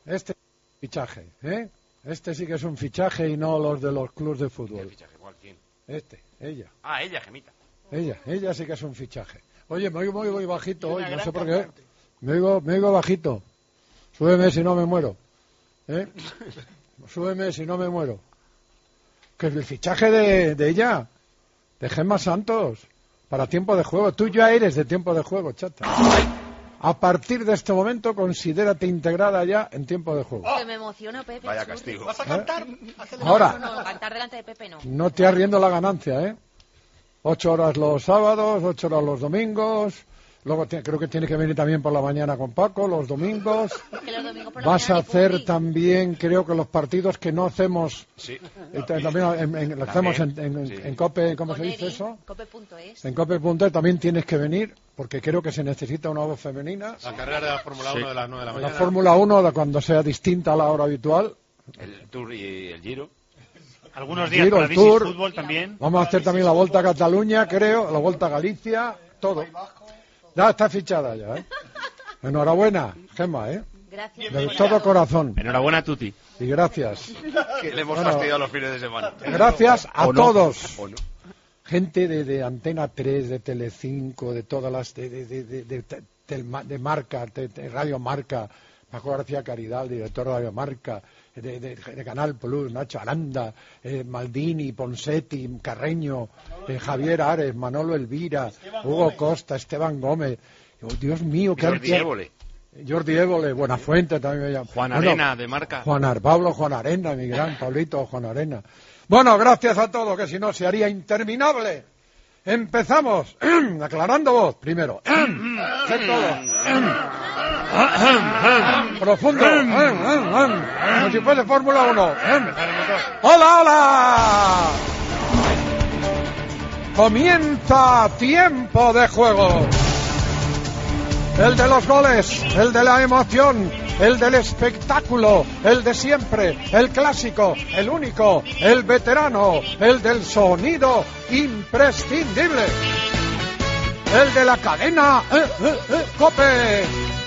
Este fichaje, ¿eh? Este sí que es un fichaje y no los de los clubes de fútbol. ¿Qué fichaje? ¿Cuál? ¿Quién? Ella. Ah, ella, Gemita. Ella sí que es un fichaje. Oye, me oigo muy bajito hoy, no sé por qué. Me oigo bajito. Súbeme si no me muero. Súbeme si no me muero. Que el fichaje de ella, de Gemma Santos, para tiempo de juego. Tú ya eres de tiempo de juego, chata. A partir de este momento, considérate integrada ya en tiempo de juego. Que me emociona, Pepe. Vaya castigo. ¿Vas a cantar? Ahora. No, cantar delante de Pepe no. No te arriendo la ganancia, ¿eh? 8 horas los sábados, 8 horas los domingos. Luego creo que tiene que venir también por la mañana con Paco, los domingos. Que los domingos por la Vas a mañana hacer también, creo que los partidos que no hacemos, Sí. también lo hacemos sí. en COPE, ¿cómo se Con dice Eri, eso? Cope.es. En COPE.es también tienes que venir, porque creo que se necesita una voz femenina. La carrera de la Fórmula 1 de las 9 de la La mañana. Fórmula 1, de cuando sea distinta a la hora habitual. El Tour y el Giro. Algunos días Giro, para el Visis Tour. Fútbol también. Vamos a hacer también la Volta a Cataluña, creo, la Volta a Galicia, todo. Ya está fichada ya, ¿eh? Enhorabuena, Gemma, ¿eh? Gracias. De todo corazón. Enhorabuena, Tuti. Y gracias. Que le hemos Bueno. fastidiado los fines de semana. Gracias a ¿O no? todos. ¿O no? Gente de Antena 3, de Telecinco, de todas las... de Marca, de Radio Marca, Paco García Caridad, el director de Radio Marca, de Canal Plus, Nacho Aranda, Maldini, Ponsetti, Carreño, Javier Ares, Manolo Elvira, Hugo Costa, Esteban Gómez. Oh, Dios mío, qué Jordi Évole. Jordi Évole, Buenafuente también me llama. Juan Bueno, Arena, de Marca. Pablo Juan Arena, mi gran Pablito Juan Arena. Bueno, gracias a todos, que si no se haría interminable. Empezamos, aclarando voz, primero. Sé todo. Profundo. Como si fuese Fórmula 1. ¡Hola, hola! Comienza tiempo de juego. El de los goles, el de la emoción, el del espectáculo, el de siempre, el clásico, el único, el veterano, el del sonido imprescindible, el de la cadena COPE.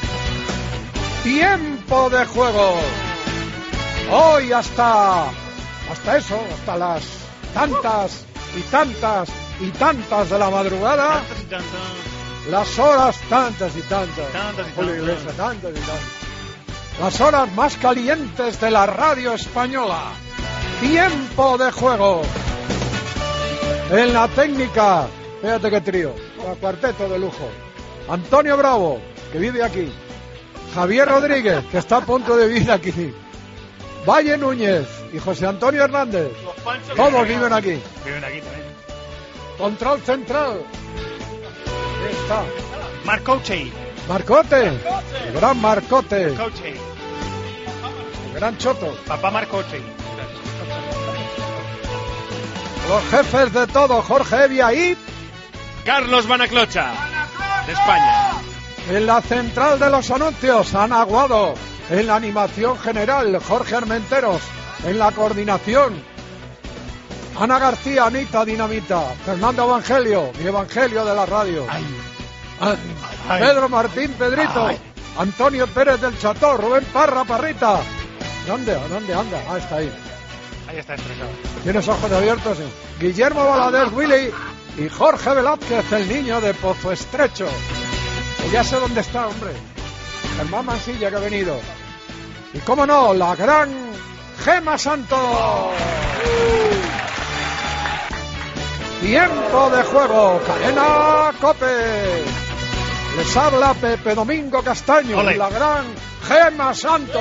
Tiempo de juego. Hoy hasta las tantas y tantas de la madrugada. Las horas tantas y tantas. Julio Iglesias, tantas y tantas. Las horas más calientes de la radio española. Tiempo de juego. En la técnica, fíjate qué trío, cuarteto de lujo. Antonio Bravo, que vive aquí. Javier Rodríguez, que está a punto de vivir aquí. Valle Núñez y José Antonio Hernández. Todos viven aquí. Viven aquí también. Control central. Ahí está. Marcoche. Marcote. El gran Marcote. Coche. El gran Choto. Papá Marcoche. Los jefes de todo, Jorge Evia y Carlos Banaclocha. De España. en la central de los anuncios, Ana Aguado. En la animación general, Jorge Armenteros. En la coordinación, Ana García, Anita Dinamita. Fernando Evangelio, mi Evangelio de la radio. Pedro Martín Pedrito. Antonio Pérez del Cható. Rubén Parra Parrita. ¿Dónde anda? Ah, está ahí. Ahí está estresado. ¿Tienes ojos abiertos? Sí. Guillermo Balader Willy y Jorge Velázquez, el niño de Pozo Estrecho. Que ya sé dónde está, hombre. Germán Mansilla, que ha venido. Y cómo no, la gran Gemma Santos. Tiempo de juego, cadena COPE. Les habla Pepe Domingo Castaño. Olé. Y la gran Gemma Santos.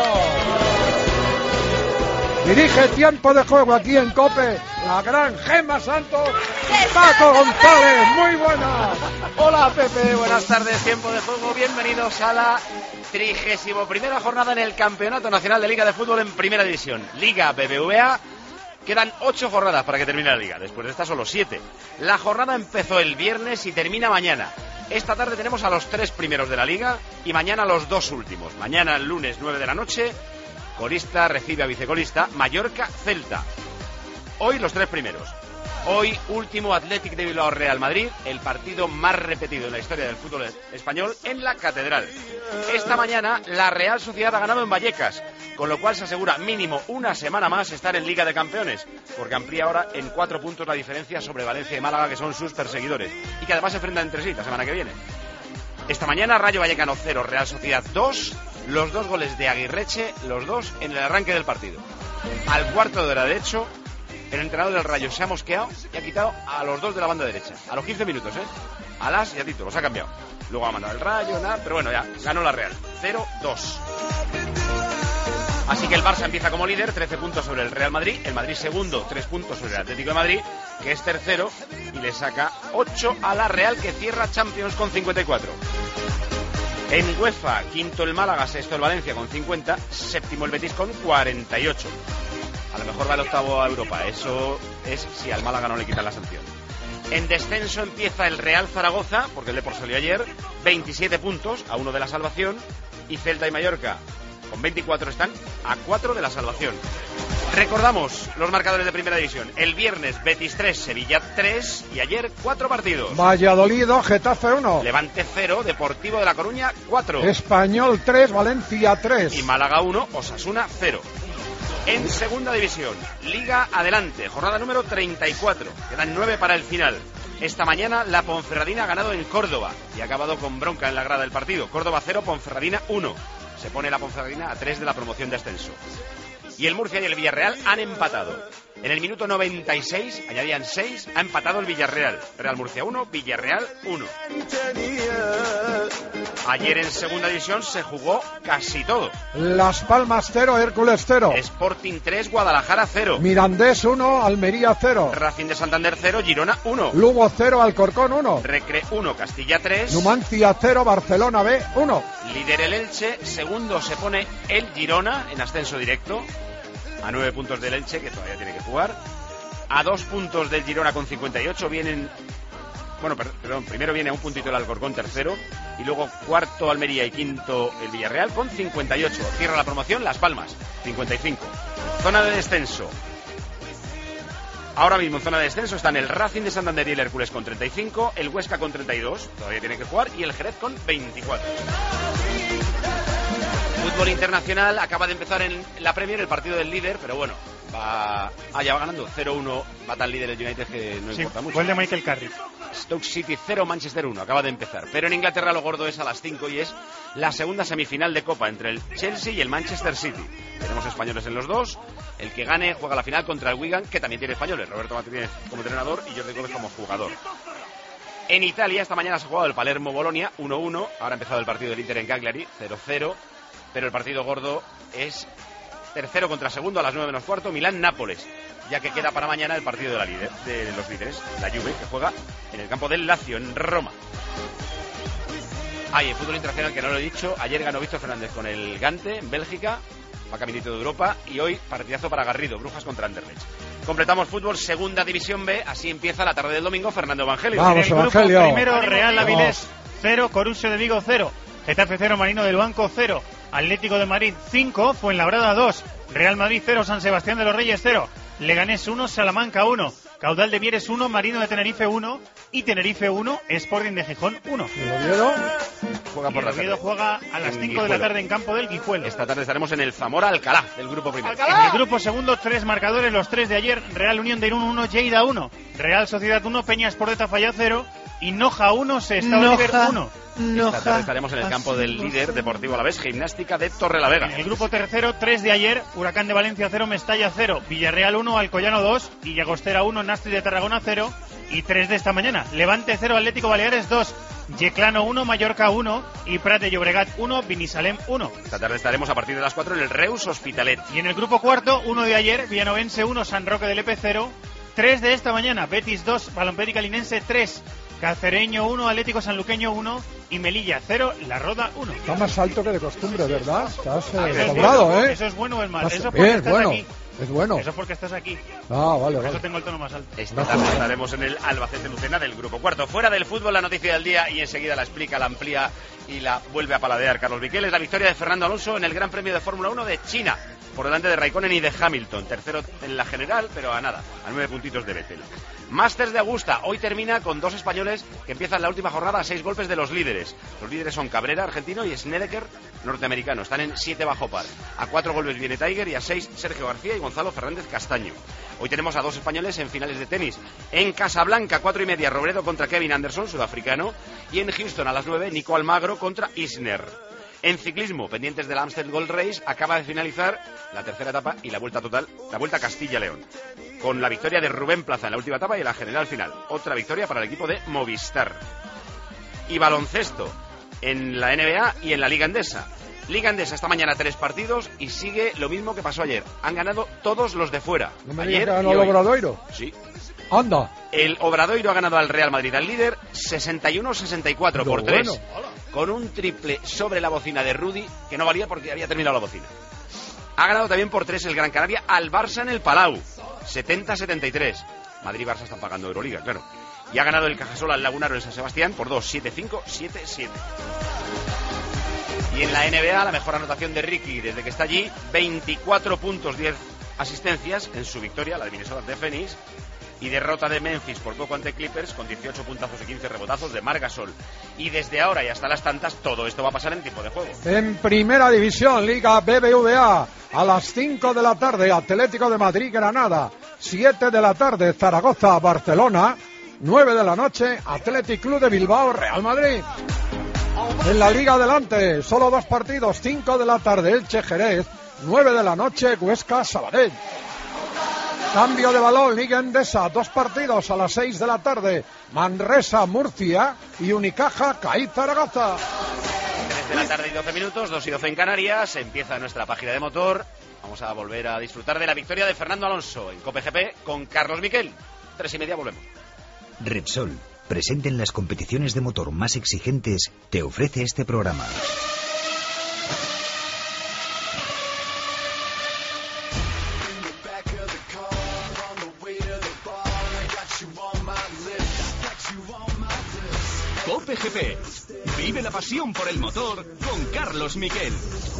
Dirige tiempo de juego aquí en COPE, la gran Gemma Santos, Paco González, muy buena. Hola Pepe, buenas tardes, tiempo de juego, bienvenidos a la 31ª jornada en el Campeonato Nacional de Liga de Fútbol en Primera División, Liga BBVA. Quedan 8 jornadas para que termine la Liga, después de estas solo 7. La jornada empezó el viernes y termina mañana. Esta tarde tenemos a los 3 primeros de la Liga y mañana los 2 últimos. Mañana, el lunes 9 de la noche, colista recibe a vicecolista, Mallorca-Celta. Hoy los 3 primeros. Hoy, último Athletic de Bilbao Real Madrid, el partido más repetido en la historia del fútbol español en la Catedral. Esta mañana la Real Sociedad ha ganado en Vallecas, con lo cual se asegura mínimo una semana más estar en Liga de Campeones, porque amplía ahora en 4 puntos la diferencia sobre Valencia y Málaga, que son sus perseguidores, y que además se enfrentan entre sí la semana que viene. Esta mañana Rayo Vallecano 0, Real Sociedad 2, los 2 goles de Aguirreche, los 2 en el arranque del partido. Al cuarto de hora, de hecho, el entrenador del Rayo se ha mosqueado y ha quitado a los 2 de la banda derecha. A los 15 minutos, a Las y a Tito, los ha cambiado. Luego ha mandado el Rayo, nada, pero bueno, ya, ganó la Real. 0-2. Así que el Barça empieza como líder, 13 puntos sobre el Real Madrid. El Madrid segundo, 3 puntos sobre el Atlético de Madrid, que es tercero, y le saca 8 a la Real, que cierra Champions con 54. En UEFA, quinto el Málaga, sexto el Valencia con 50, séptimo el Betis con 48. A lo mejor va el octavo a Europa, eso es si al Málaga no le quitan la sanción. En descenso empieza el Real Zaragoza, porque el Depor salió ayer, 27 puntos, a 1 de la salvación, y Celta y Mallorca con 24 están a 4 de la salvación. Recordamos los marcadores de Primera División. El viernes Betis 3, Sevilla 3, y ayer 4 partidos. Valladolid 2, Getafe 1. Levante 0, Deportivo de La Coruña 4. Español 3, Valencia 3. Y Málaga 1, Osasuna 0. En Segunda División, Liga Adelante, jornada número 34. Quedan 9 para el final. Esta mañana la Ponferradina ha ganado en Córdoba y ha acabado con bronca en la grada del partido. Córdoba 0, Ponferradina 1. Se pone la Ponferradina a 3 de la promoción de ascenso. Y el Murcia y el Villarreal han empatado. En el minuto 96, añadían 6, ha empatado el Villarreal. Real Murcia 1, Villarreal 1. Ayer en Segunda División se jugó casi todo. Las Palmas 0, Hércules 0. Sporting 3, Guadalajara 0. Mirandés 1, Almería 0. Racing de Santander 0, Girona 1. Lugo 0, Alcorcón 1. Recre 1, Castilla 3. Numancia 0, Barcelona B 1. Líder el Elche, segundo se pone el Girona en ascenso directo, a 9 puntos del Elche, que todavía tiene que jugar. A 2 puntos del Girona con 58 vienen... Bueno, perdón, primero viene a un puntito el Alcorcón, tercero, y luego cuarto Almería y quinto el Villarreal con 58. Cierra la promoción Las Palmas, 55. Zona de descenso. Ahora mismo en zona de descenso están el Racing de Santander y el Hércules con 35, el Huesca con 32, todavía tiene que jugar, y el Jerez con 24. Fútbol internacional, acaba de empezar en la Premier el partido del líder, pero bueno, ya va ganando 0-1, va tan líder el United que no importa mucho. Gol de Michael Carrick. Stoke City 0, Manchester 1, acaba de empezar. Pero en Inglaterra lo gordo es a las 5 y es la segunda semifinal de Copa entre el Chelsea y el Manchester City. Tenemos españoles en los dos, el que gane juega la final contra el Wigan, que también tiene españoles, Roberto Martínez como entrenador y Jordi Gómez como jugador. En Italia esta mañana se ha jugado el Palermo-Bolonia 1-1, ahora ha empezado el partido del Inter en Cagliari 0-0, pero el partido gordo es tercero contra segundo a las 9 menos cuarto, Milán-Nápoles, ya que queda para mañana el partido de los líderes, la Juve, que juega en el campo del Lazio, en Roma. En fútbol internacional, que no lo he dicho, ayer ganó Víctor Fernández con el Gante en Bélgica, va caminito de Europa, y hoy partidazo para Garrido, Brujas contra Anderlecht. Completamos fútbol, Segunda División B, así empieza la tarde del domingo. Fernando Evangelio. Vamos, en el grupo Evangelio. Primero Real Avilés 0, Corusio de Vigo 0, Getafe 0, Marino del Banco 0, Atlético de Madrid 5, Fuenlabrada 2, Real Madrid 0, San Sebastián de los Reyes 0, Leganés 1, Salamanca 1, Caudal de Mieres 1, Marino de Tenerife 1 y Tenerife 1, Sporting de Gijón 1. ¿Y el Oviedo? Juega por la tarde. Oviedo juega a las 5 de la tarde en campo del Guijuelo. Esta tarde estaremos en el Zamora-Alcalá, del grupo primero. En el grupo segundo, 3 marcadores, los 3 de ayer: Real Unión de Irún 1, Lleida 1, Real Sociedad 1, Peñas por de Tafalla 0 y Noja 1, Sestao Líder 1. Esta tarde estaremos en el campo del líder Deportivo Alavés, Gimnástica de Torrelavega. En el grupo tercero, 3 de ayer: Huracán de Valencia 0, Mestalla 0, Villarreal 1, Alcoyano 2 y Llagostera 1, Nastri de Tarragona 0. Y 3 de esta mañana: Levante 0, Atlético Baleares 2, Yeclano 1, Mallorca 1 y Prat de Llobregat 1, Binissalem 1. Esta tarde estaremos a partir de las 4 en el Reus Hospitalet. Y en el grupo cuarto, 1 de ayer: Villanovense 1, San Roque del Epe 0, 3 de esta mañana: Betis 2, Balompédica Linense 3, Cacereño 1, Atlético Sanluqueño 1 y Melilla 0, La Roda 1. Está más alto que de costumbre, ¿verdad? Estás Eso es sobrado, bueno, ¿eh? ¿Eso es bueno o es malo? Estás Eso es porque bien, estás bueno. aquí. Es bueno. Eso es porque estás aquí. Ah, vale, Por eso vale. tengo el tono más alto. Esta tarde estaremos en el Albacete Lucena del grupo cuarto. Fuera del fútbol, la noticia del día, y enseguida la explica, la amplía y la vuelve a paladear Carlos Miquel. Es la victoria de Fernando Alonso en el Gran Premio de Fórmula 1 de China. por delante de Raikkonen y de Hamilton. Tercero en la general, pero a nada, a 9 puntitos de Vettel. Masters de Augusta, hoy termina con 2 españoles que empiezan la última jornada a 6 golpes de los líderes. Los líderes son Cabrera, argentino, y Snedeker, norteamericano. Están en 7 bajo par. A 4 golpes viene Tiger y a 6 Sergio García y Gonzalo Fernández Castaño. Hoy tenemos a 2 españoles en finales de tenis. En Casablanca, 4:30, Robredo contra Kevin Anderson, sudafricano. Y en Houston, a las 9, Nico Almagro contra Isner. En ciclismo, pendientes del Amstel Gold Race, acaba de finalizar la tercera etapa y la vuelta total, la Vuelta a Castilla-León, con la victoria de Rubén Plaza en la última etapa y en la general final. Otra victoria para el equipo de Movistar. Y baloncesto en la NBA y en la Liga Endesa. Liga Endesa esta mañana 3 partidos y sigue lo mismo que pasó ayer. Han ganado todos los de fuera. ¿No me ayer digas que ganó el Obradoiro? Sí. Anda. El Obradoiro ha ganado al Real Madrid, al líder, 61-64 por 3. Bueno. Con un triple sobre la bocina de Rudy, que no valía porque había terminado la bocina. Ha ganado también por 3 el Gran Canaria al Barça en el Palau, 70-73. Madrid y Barça están pagando Euroliga, claro. Y ha ganado el Cajasol al Lagunaro en San Sebastián por 2, 7-5, 7-7. Y en la NBA, la mejor anotación de Ricky desde que está allí, 24 puntos, 10 asistencias en su victoria, la de Minnesota de Phoenix. Y derrota de Memphis por poco ante Clippers con 18 puntazos y 15 rebotazos de Marc Gasol. Y desde ahora y hasta las tantas, todo esto va a pasar en tiempo de juego. En Primera División, Liga BBVA, a las 5 de la tarde, Atlético de Madrid, Granada. 7 de la tarde, Zaragoza, Barcelona. 9 de la noche, Athletic Club de Bilbao, Real Madrid. En la Liga adelante, solo 2 partidos. 5 de la tarde, Elche, Jerez. 9 de la noche, Huesca, Sabadell. Cambio de balón, Liga Endesa, 2 partidos a las 6 de la tarde. Manresa, Murcia y Unicaja, CAI Zaragoza. 3 de la tarde y 12 minutos, 2 y 12 en Canarias. Empieza nuestra página de motor. Vamos a volver a disfrutar de la victoria de Fernando Alonso en Cope GP con Carlos Miquel. 3:30 volvemos. Repsol, presente en las competiciones de motor más exigentes, te ofrece este programa. Cope GP. Vive la pasión por el motor con Carlos Miquel.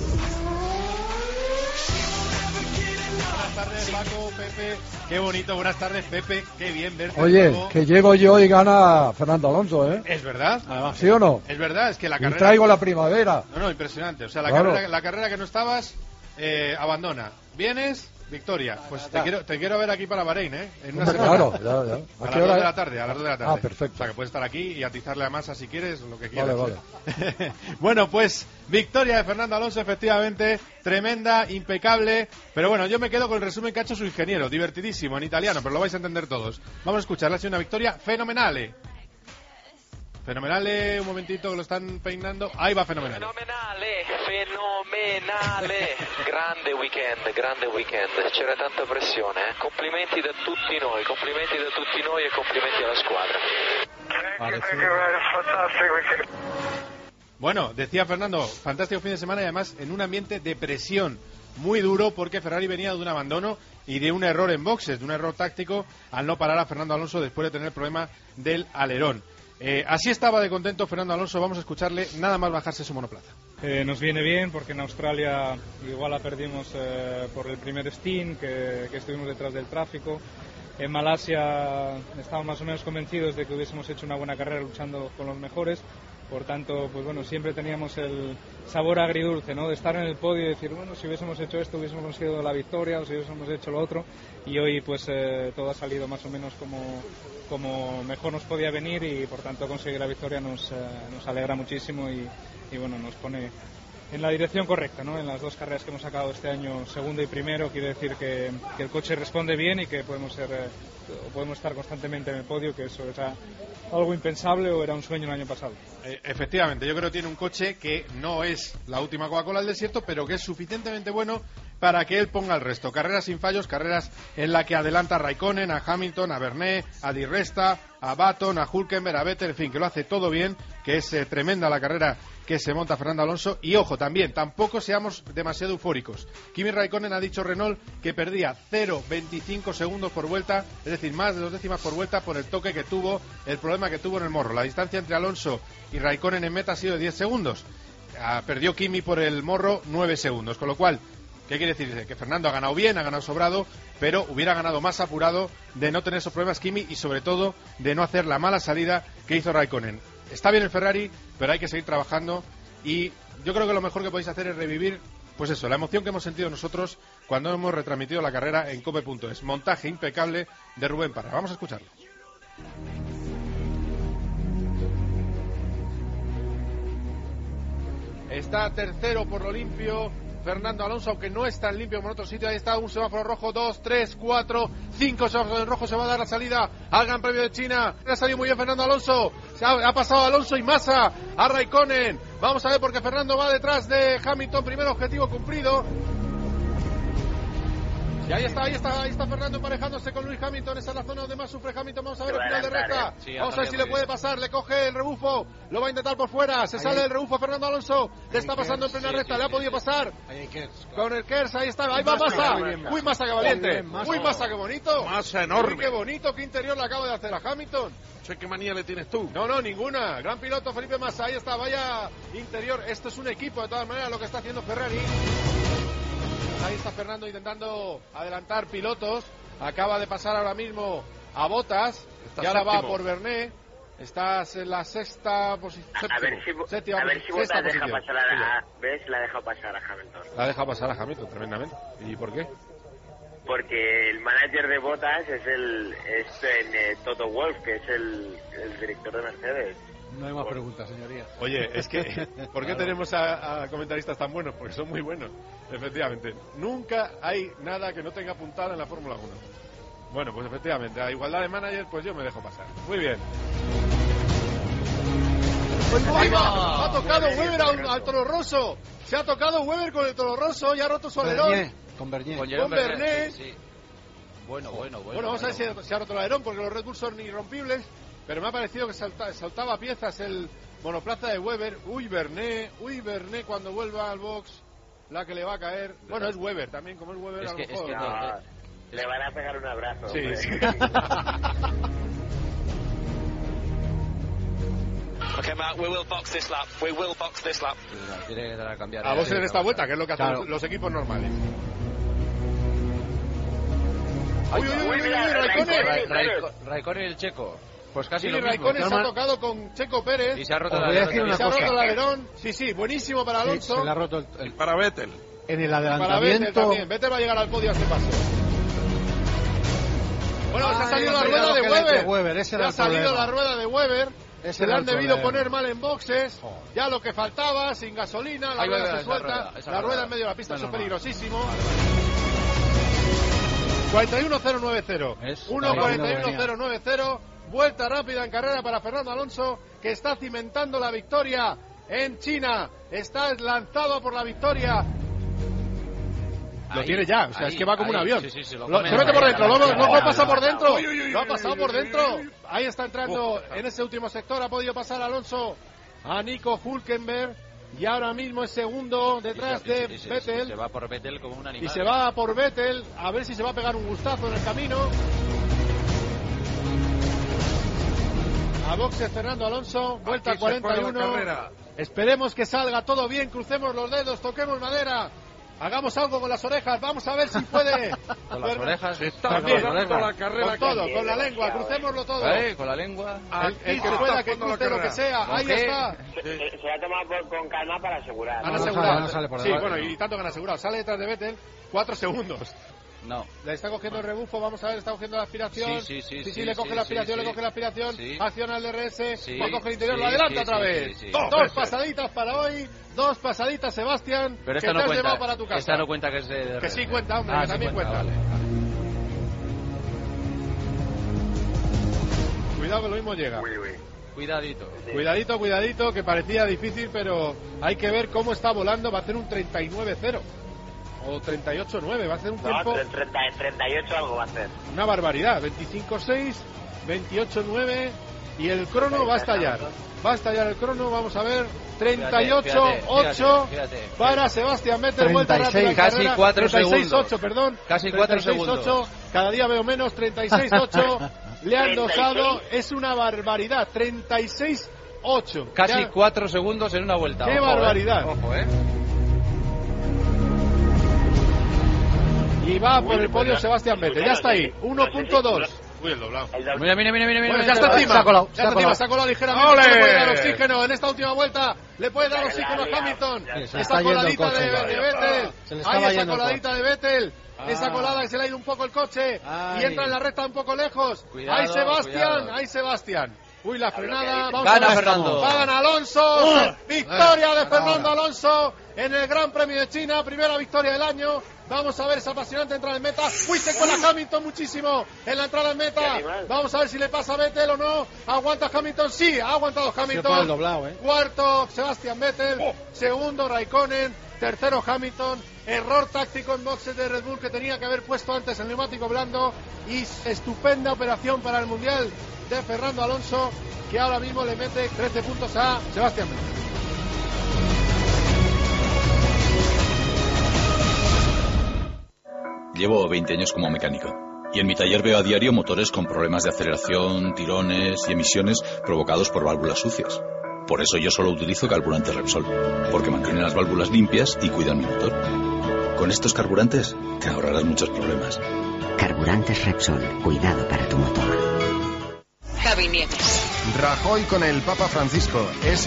Buenas tardes, Paco, Pepe. Qué bonito, buenas tardes, Pepe. Qué bien verte. Oye, nuevo. que llego yo y gana Fernando Alonso, ¿eh? ¿Es verdad? Además, ¿sí o no? Es verdad, es que la Y carrera... traigo la primavera. No, impresionante. O sea, Claro. la carrera que no estabas, abandona. Vienes, victoria. Pues te quiero ver aquí para Bahrein, ¿eh? En una semana. Claro, ya. A ¿A las qué 2 hora? de la tarde, a las 2 de la tarde. Ah, perfecto. O sea, que puedes estar aquí y atizarle a Massa si quieres, lo que quieras. Vale. Bueno, pues, victoria de Fernando Alonso, efectivamente, tremenda, impecable. Pero bueno, yo me quedo con el resumen que ha hecho su ingeniero, divertidísimo, en italiano, pero lo vais a entender todos. Vamos a escucharla, ha sido una victoria fenomenal. Fenomenale, un momentito que lo están peinando. Ahí va Fenomenale. Fenomenale. Grande weekend. C'era tanta pressione. Complimenti da tutti noi e complimenti a la squadra. Bueno, decía Fernando, fantástico fin de semana y además en un ambiente de presión muy duro porque Ferrari venía de un abandono y de un error en boxes, de un error táctico al no parar a Fernando Alonso después de tener el problema del alerón. Así estaba de contento Fernando Alonso, vamos a escucharle nada más bajarse su monoplaza. Nos viene bien porque en Australia igual la perdimos por el primer stint, que estuvimos detrás del tráfico. En Malasia estábamos más o menos convencidos de que hubiésemos hecho una buena carrera luchando con los mejores. Por tanto, pues bueno, siempre teníamos el sabor agridulce, ¿no? De estar en el podio y decir, bueno, si hubiésemos hecho esto, hubiésemos conseguido la victoria, o si hubiésemos hecho lo otro. Y hoy, pues, todo ha salido más o menos como mejor nos podía venir y, por tanto, conseguir la victoria nos alegra muchísimo y bueno, nos pone en la dirección correcta, ¿no? En las 2 carreras que hemos sacado este año, segundo y primero, quiere decir que el coche responde bien y que podemos estar constantemente en el podio, que eso era algo impensable o era un sueño el año pasado. Efectivamente, yo creo que tiene un coche que no es la última Coca-Cola del desierto, pero que es suficientemente bueno para que él ponga el resto. Carreras sin fallos, carreras en la que adelanta a Raikkonen, a Hamilton, a Vernet, a Di Resta, a Button, a Hülkenberg, a Vettel, en fin, que lo hace todo bien, que es tremenda la carrera que se monta Fernando Alonso. Y ojo, también, tampoco seamos demasiado eufóricos. Kimi Raikkonen ha dicho Renault que perdía 0,25 segundos por vuelta, es decir, más de 2 décimas por vuelta por el toque que tuvo, el problema que tuvo en el morro. La distancia entre Alonso y Raikkonen en meta ha sido de 10 segundos. Perdió Kimi por el morro 9 segundos, con lo cual ¿Qué quiere decir? Que Fernando ha ganado bien, ha ganado sobrado, pero hubiera ganado más apurado de no tener esos problemas Kimi y sobre todo de no hacer la mala salida que hizo Raikkonen. Está bien el Ferrari, pero hay que seguir trabajando y yo creo que lo mejor que podéis hacer es revivir, pues eso, la emoción que hemos sentido nosotros cuando hemos retransmitido la carrera en cope.es. Montaje impecable de Rubén Parra. Vamos a escucharlo. Está tercero por lo limpio Fernando Alonso, aunque no es tan limpio como en otro sitio. Ahí está un semáforo rojo, 2, 3, 4, 5 semáforos en rojo. Se va a dar la salida al Gran Premio de China. Ha salido muy bien Fernando Alonso. Ha pasado Alonso y Massa a Raikkonen. Vamos a ver porque Fernando va detrás de Hamilton. Primer objetivo cumplido. Y ahí está Fernando emparejándose con Lewis Hamilton. Esa es la zona donde más sufre Hamilton. Vamos a ver el final de recta. Sí, vamos a ver si le puede pasar. Le coge el rebufo. Lo va a intentar por fuera. Se sale del rebufo Fernando Alonso. Le está pasando en plena recta. Le ha podido pasar. Con el Kers. Ahí está. Ahí va Massa. Uy, Massa, qué valiente. Uy, Massa, qué bonito. Massa enorme. Uy, qué bonito. Qué interior le acabo de hacer a Hamilton. ¿Qué manía le tienes tú? No, ninguna. Gran piloto Felipe Massa. Ahí está. Vaya interior. Esto es un equipo de todas maneras lo que está haciendo Ferrari. Ahí está Fernando intentando adelantar pilotos. Acaba de pasar ahora mismo a Bottas. Y ahora va por Bernet. Estás en la sexta posición. A ver si Bottas deja pasar la ha dejado pasar a Hamilton. La ha dejado pasar a Hamilton tremendamente. ¿Y por qué? Porque el manager de Bottas es Toto Wolff, que es el director de Mercedes. No hay más preguntas, señoría. Oye, es que, ¿por qué tenemos a comentaristas tan buenos? Porque son muy buenos, efectivamente. Nunca hay nada que no tenga puntada en la Fórmula 1. Bueno, pues efectivamente, a igualdad de manager, pues yo me dejo pasar. Muy bien. ¡Ahí va! Ha tocado Weber al Toro Rosso. Se ha tocado Weber con el Toro Rosso y ha roto su alerón. Con Bernier. Con Bernier. Sí. Bueno, vamos a ver si se ha roto el alerón, porque los Red Bull son irrompibles. Pero me ha parecido que saltaba piezas el monoplaza de Weber. Uy, Bernet, cuando vuelva al box, la que le va a caer. Bueno, es Weber también, como es Weber, a lo mejor. Le van a pegar un abrazo. Sí. Okay, Matt, we will box this lap. Tiene que dar a cambiar. A vos en esta vuelta, que es lo que hacen los equipos normales. Raikkonen y el checo. Pues casi lo mismo. Raikkonen se ha tocado con Checo Pérez. Y se ha roto el alerón. Sí, buenísimo para Alonso. Se le ha roto para Vettel. En el adelantamiento. Vettel va a llegar al podio a este paso. Bueno, se ha salido la rueda de Weber. Se ha salido la rueda de Weber. Se le han debido poner mal en boxes. Ya lo que faltaba, sin gasolina, la rueda se suelta. La rueda en medio de la pista, eso es peligrosísimo. 41.090. 1.41.090. Vuelta rápida en carrera para Fernando Alonso, que está cimentando la victoria en China. Está lanzado por la victoria. Lo tiene ya, o sea, es que va como un avión. Se mete por dentro, lo pasa por dentro. Lo ha pasado por dentro. Ahí está entrando en ese último sector. Ha podido pasar Alonso a Nico Hülkenberg. Y ahora mismo es segundo detrás de Vettel. Se va por Vettel como un animal. Y se va por Vettel, a ver si se va a pegar un gustazo en el camino. A boxes Fernando Alonso, vuelta 41. Esperemos que salga todo bien, crucemos los dedos, toquemos madera. Hagamos algo con las orejas, vamos a ver si puede. Con las orejas. También, la carrera con todo, con la lengua, crucémoslo todo. Con la lengua. El que pueda, que cruce lo que sea, ahí está. Se va a tomar con calma para asegurar. Han asegurado. Sí, bueno, y tanto que han asegurado. Sale detrás de Vettel, 4 segundos. No. Le está cogiendo el rebufo, vamos a ver, está cogiendo la aspiración. Sí, le coge la aspiración, le coge la aspiración. Acciona el DRS, le coge el interior, lo adelanta otra vez. Dos pasaditas para hoy, 2 pasaditas, Sebastián, pero que te has llevado para tu casa. Esta no cuenta que es de DRS. Que sí cuenta, hombre, que también cuenta. Vale. Cuidado que lo mismo llega. Cuidadito, que parecía difícil, pero hay que ver cómo está volando. Va a hacer un 39.0. O 38.9, va a hacer un tiempo... 38 algo va a hacer. Una barbaridad, 25.6, 28.9 y el crono va a estallar. Va a estallar el crono, vamos a ver, 38.8 para Sebastián Vettel, vuelta rápida. Casi 4 segundos. 36.8, perdón. Casi 4 segundos. Cada día veo menos, 36.8, le han dosado, es una barbaridad, 36.8. Casi 4 segundos en una vuelta. ¡Qué barbaridad! Ojo, y va por el podio Sebastián Vettel. Ya está ahí, 1.2. Uy, el doblado. Mira. Bueno, ya está encima. Se ha colado ligeramente. Le puede dar oxígeno en esta última vuelta. Le puede dar oxígeno a Hamilton. Esa coladita de Vettel. Ahí esa coladita de Vettel. Esa colada que se le ha ido un poco el coche. Y entra en la recta un poco lejos. Ahí Sebastián. Uy, la frenada. Gana Fernando. Va a ganar Alonso. Victoria de Fernando Alonso en el Gran Premio de China. Primera victoria del año. Vamos a ver esa apasionante entrada en meta. Uy, se cuela Hamilton muchísimo en la entrada en meta. Vamos a ver si le pasa a Vettel o no. ¿Aguanta Hamilton? Sí, ha aguantado Hamilton. Cuarto, Sebastián Vettel. Segundo, Raikkonen. Tercero, Hamilton. Error táctico en boxes de Red Bull que tenía que haber puesto antes el neumático blando. Y estupenda operación para el Mundial de Fernando Alonso, que ahora mismo le mete 13 puntos a Sebastián Vettel. Llevo 20 años como mecánico y en mi taller veo a diario motores con problemas de aceleración, tirones y emisiones provocados por válvulas sucias. Por eso yo solo utilizo carburantes Repsol, porque mantienen las válvulas limpias y cuidan mi motor. Con estos carburantes te ahorrarás muchos problemas. Carburantes Repsol, cuidado para tu motor. Javi Nieves. Rajoy con el Papa Francisco es...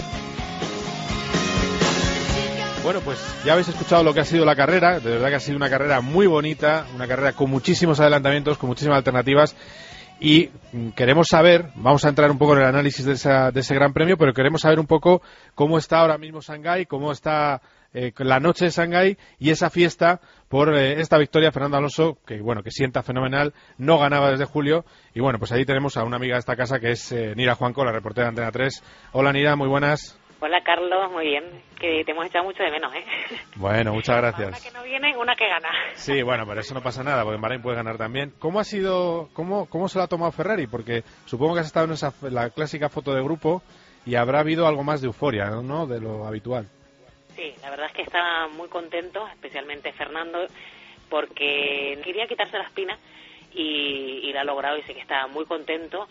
Bueno, pues ya habéis escuchado lo que ha sido la carrera. De verdad que ha sido una carrera muy bonita, una carrera con muchísimos adelantamientos, con muchísimas alternativas. Y queremos saber, vamos a entrar un poco en el análisis de ese Gran Premio, pero queremos saber un poco cómo está ahora mismo Shanghái, cómo está la noche de Shanghái y esa fiesta por esta victoria de Fernando Alonso, que bueno, que sienta fenomenal, no ganaba desde julio. Y bueno, pues ahí tenemos a una amiga de esta casa que es Nira Juanco, la reportera de Antena 3. Hola Nira, muy buenas. Hola Carlos, muy bien, que te hemos echado mucho de menos, Bueno, muchas gracias. Una que no viene, una que gana. Sí, bueno, pero eso no pasa nada, porque en Bahrein puede ganar también. ¿Cómo ha sido, cómo se lo ha tomado Ferrari? Porque supongo que has estado en la clásica foto de grupo y habrá habido algo más de euforia, ¿no?, de lo habitual. Sí, la verdad es que está muy contento, especialmente Fernando, porque quería quitarse la espina y lo ha logrado y sé que está muy contento.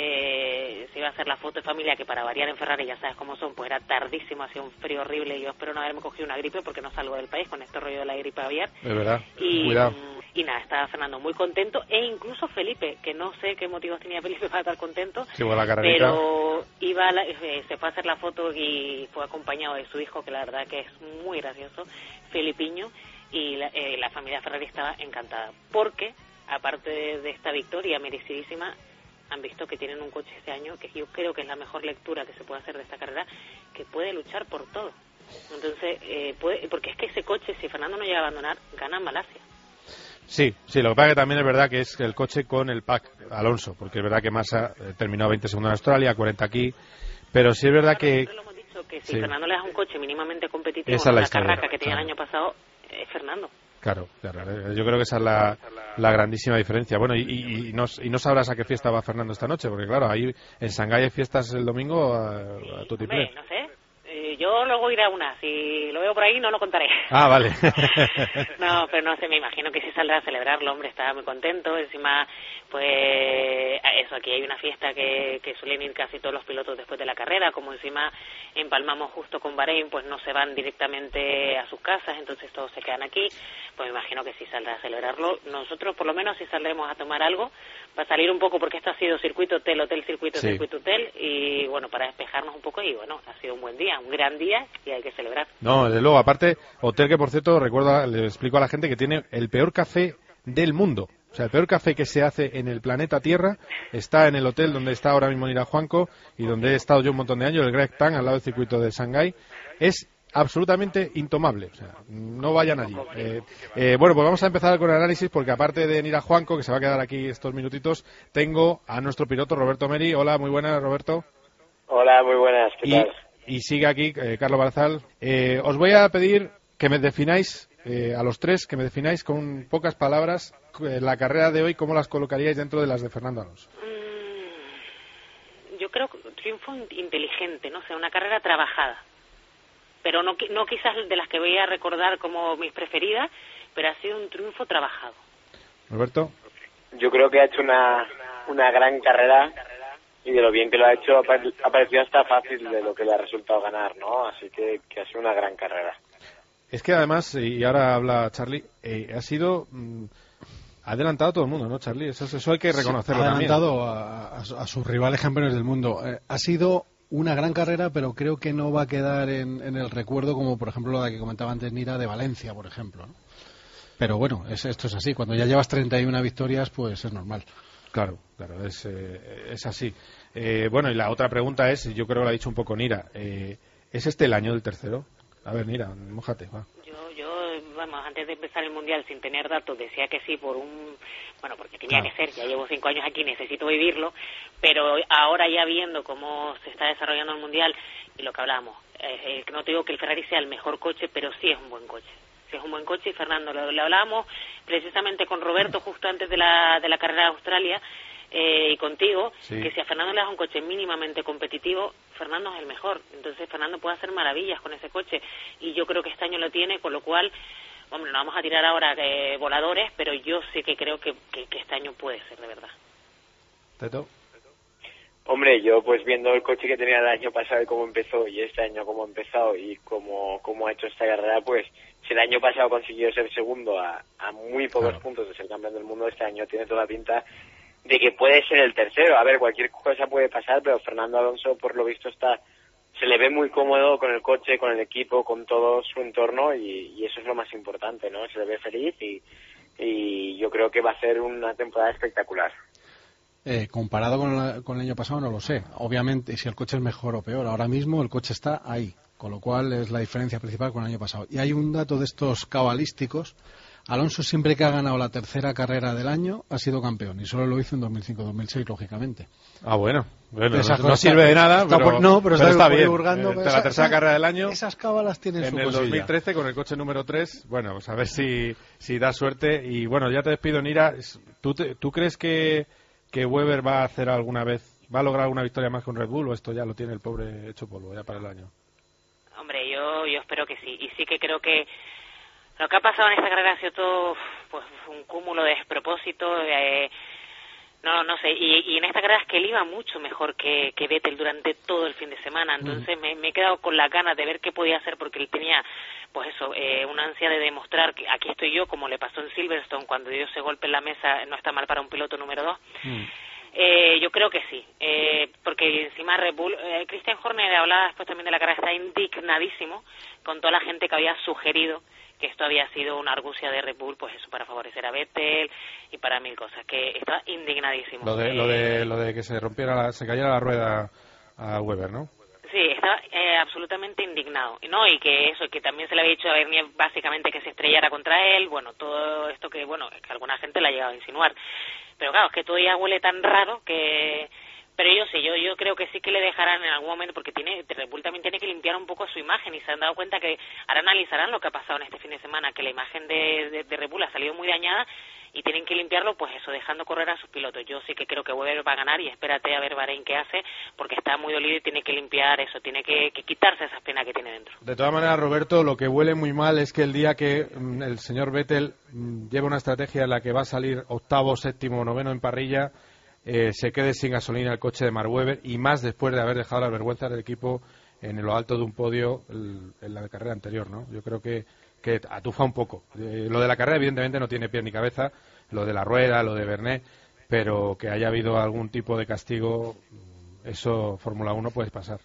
Se iba a hacer la foto de familia, que para variar en Ferrari ya sabes cómo son, pues era tardísimo, hacía un frío horrible y yo espero no haberme cogido una gripe porque no salgo del país con este rollo de la gripe aviar. Es verdad, cuidado. Y nada, estaba Fernando muy contento, e incluso Felipe, que no sé qué motivos tenía Felipe para estar contento, sí, bueno, pero se fue a hacer la foto y fue acompañado de su hijo, que la verdad que es muy gracioso, Felipiño, y la familia Ferrari estaba encantada, porque aparte de esta victoria merecidísima, han visto que tienen un coche este año que yo creo que es la mejor lectura que se puede hacer de esta carrera, que puede luchar por todo. Entonces, porque es que ese coche, si Fernando no llega a abandonar, gana en Malasia. Sí, lo que pasa es que también es verdad que es el coche con el pack Alonso, porque es verdad que Massa terminó a 20 segundos en Australia, 40 aquí, pero sí es verdad que... Nosotros lo hemos dicho, que si Fernando le das un coche mínimamente competitivo, esa es la carraca que tenía el año pasado, es Fernando. Claro, yo creo que esa es la grandísima diferencia. Bueno, y no sabrás a qué fiesta va Fernando esta noche, porque claro, ahí en Shanghái hay fiestas el domingo a tutiplén. No sé, yo luego iré a una, si lo veo por ahí no lo contaré. Ah, vale. No, pero no sé, me imagino que sí saldrá a celebrarlo, hombre, está muy contento, encima, pues, eso, aquí hay una fiesta que suelen ir casi todos los pilotos después de la carrera, como encima empalmamos justo con Bahrein, pues no se van directamente a sus casas, entonces todos se quedan aquí, pues me imagino que sí saldrá a celebrarlo. Nosotros por lo menos sí saldremos a tomar algo, para salir un poco, porque esto ha sido circuito hotel, circuito hotel, y bueno, para despejarnos un poco, y bueno, ha sido un buen día, un gran día, y hay que celebrar. No, desde luego, aparte, hotel que por cierto, le explico a la gente que tiene el peor café del mundo. O sea, el peor café que se hace en el planeta Tierra está en el hotel donde está ahora mismo Nira Juanco y donde he estado yo un montón de años, el Greg Tang, al lado del circuito de Shanghái. Es absolutamente intomable, o sea, no vaya nadie. Bueno, pues vamos a empezar con el análisis, porque aparte de Nira Juanco, que se va a quedar aquí estos minutitos, tengo a nuestro piloto Roberto Meri. Hola, muy buenas, Roberto. Hola, muy buenas, ¿qué tal? Y sigue aquí Carlos Barzal. Os voy a pedir que me defináis, a los tres, que me defináis con pocas palabras la carrera de hoy, cómo las colocaríais dentro de las de Fernando Alonso. Yo creo que triunfo inteligente, no sé, una carrera trabajada, pero no quizás de las que voy a recordar como mis preferidas, pero ha sido un triunfo trabajado. Roberto. Yo creo que ha hecho una gran carrera, y de lo bien que lo ha hecho ha parecido hasta fácil de lo que le ha resultado ganar, ¿no? Así que ha sido una gran carrera. Es que además, y ahora habla Charlie, ha sido... ha adelantado a todo el mundo, ¿no, Charlie? Eso hay que reconocerlo también. Ha adelantado a sus rivales campeones del mundo. Ha sido una gran carrera, pero creo que no va a quedar en el recuerdo como, por ejemplo, la que comentaba antes Nira de Valencia, por ejemplo, ¿no? Pero bueno, esto es así. Cuando ya llevas 31 victorias, pues es normal. Claro, es así. Bueno, y la otra pregunta es, yo creo que lo ha dicho un poco Nira, ¿es este el año del tercero? A ver, Nira, mójate, va. Vamos, antes de empezar el Mundial, sin tener datos, decía que sí porque tenía que ser, ya llevo 5 años aquí, necesito vivirlo, pero ahora ya viendo cómo se está desarrollando el Mundial y lo que hablábamos, no te digo que el Ferrari sea el mejor coche, pero sí es un buen coche. Sí es un buen coche, y Fernando, lo hablábamos precisamente con Roberto justo antes de la carrera de Australia, y contigo, sí, que si a Fernando le das un coche mínimamente competitivo, Fernando es el mejor. Entonces Fernando puede hacer maravillas con ese coche, y yo creo que este año lo tiene, con lo cual, hombre, no vamos a tirar ahora voladores, pero yo sí que creo que este año puede ser de verdad. ¿Teto? Hombre, yo pues viendo el coche que tenía el año pasado y cómo empezó, y este año cómo ha empezado y cómo ha hecho esta carrera, pues si el año pasado consiguió ser segundo a muy pocos puntos de ser campeón del mundo, este año tiene toda la pinta de que puede ser el tercero. A ver, cualquier cosa puede pasar, pero Fernando Alonso, por lo visto, se le ve muy cómodo con el coche, con el equipo, con todo su entorno, y eso es lo más importante, ¿no? Se le ve feliz y yo creo que va a ser una temporada espectacular. Comparado con el año pasado no lo sé. Obviamente, si el coche es mejor o peor. Ahora mismo el coche está ahí, con lo cual es la diferencia principal con el año pasado. Y hay un dato de estos cabalísticos. Alonso, siempre que ha ganado la tercera carrera del año, ha sido campeón, y solo lo hizo en 2005-2006, lógicamente. Ah, bueno no sirve de nada, pero está bien. La tercera carrera del año. Esas cábalas tienen su cosilla. En el 2013, con el coche número 3, bueno, pues a ver si da suerte. Y bueno, ya te despido, Nira. ¿Tú crees que Webber va a hacer alguna vez, va a lograr alguna victoria más con Red Bull, o esto ya lo tiene el pobre hecho polvo ya para el año? Hombre, yo espero que sí, y sí que creo que lo que ha pasado en esta carrera ha sido todo pues un cúmulo de despropósitos, no sé, y en esta carrera es que él iba mucho mejor que Vettel durante todo el fin de semana, entonces me he quedado con las ganas de ver qué podía hacer, porque él tenía pues eso, una ansia de demostrar que aquí estoy yo, como le pasó en Silverstone cuando dio ese golpe en la mesa. No está mal para un piloto número 2. Yo creo que sí, porque encima Red Bull, Christian Horner hablaba después también de la carrera, está indignadísimo con toda la gente que había sugerido que esto había sido una argucia de Red Bull, pues eso, para favorecer a Vettel y para mil cosas, que está indignadísimo. Lo de que se cayera la rueda a Webber, ¿no? Sí, estaba absolutamente indignado, ¿no? Y que también se le había dicho a Bernier básicamente que se estrellara contra él, bueno, todo esto que alguna gente le ha llegado a insinuar. Pero claro, es que todo ya huele tan raro que... Pero yo creo que sí que le dejarán en algún momento, porque Red Bull también tiene que limpiar un poco su imagen, y se han dado cuenta que ahora analizarán lo que ha pasado en este fin de semana, que la imagen de Red Bull ha salido muy dañada, y tienen que limpiarlo, pues eso, dejando correr a sus pilotos. Yo sí que creo que Webber va a ganar, y espérate a ver Bahrein qué hace, porque está muy dolido y tiene que limpiar eso, tiene que quitarse esa espina que tiene dentro. De todas maneras, Roberto, lo que huele muy mal es que el día que el señor Vettel lleva una estrategia en la que va a salir octavo, séptimo, noveno en parrilla, se quede sin gasolina el coche de Mark Webber, y más después de haber dejado las vergüenzas del equipo en lo alto de un podio en la carrera anterior, ¿no? Yo creo que atufa un poco. Lo de la carrera evidentemente no tiene pie ni cabeza, lo de la rueda, lo de Vernet, pero que haya habido algún tipo de castigo, eso Fórmula 1 puede pasar.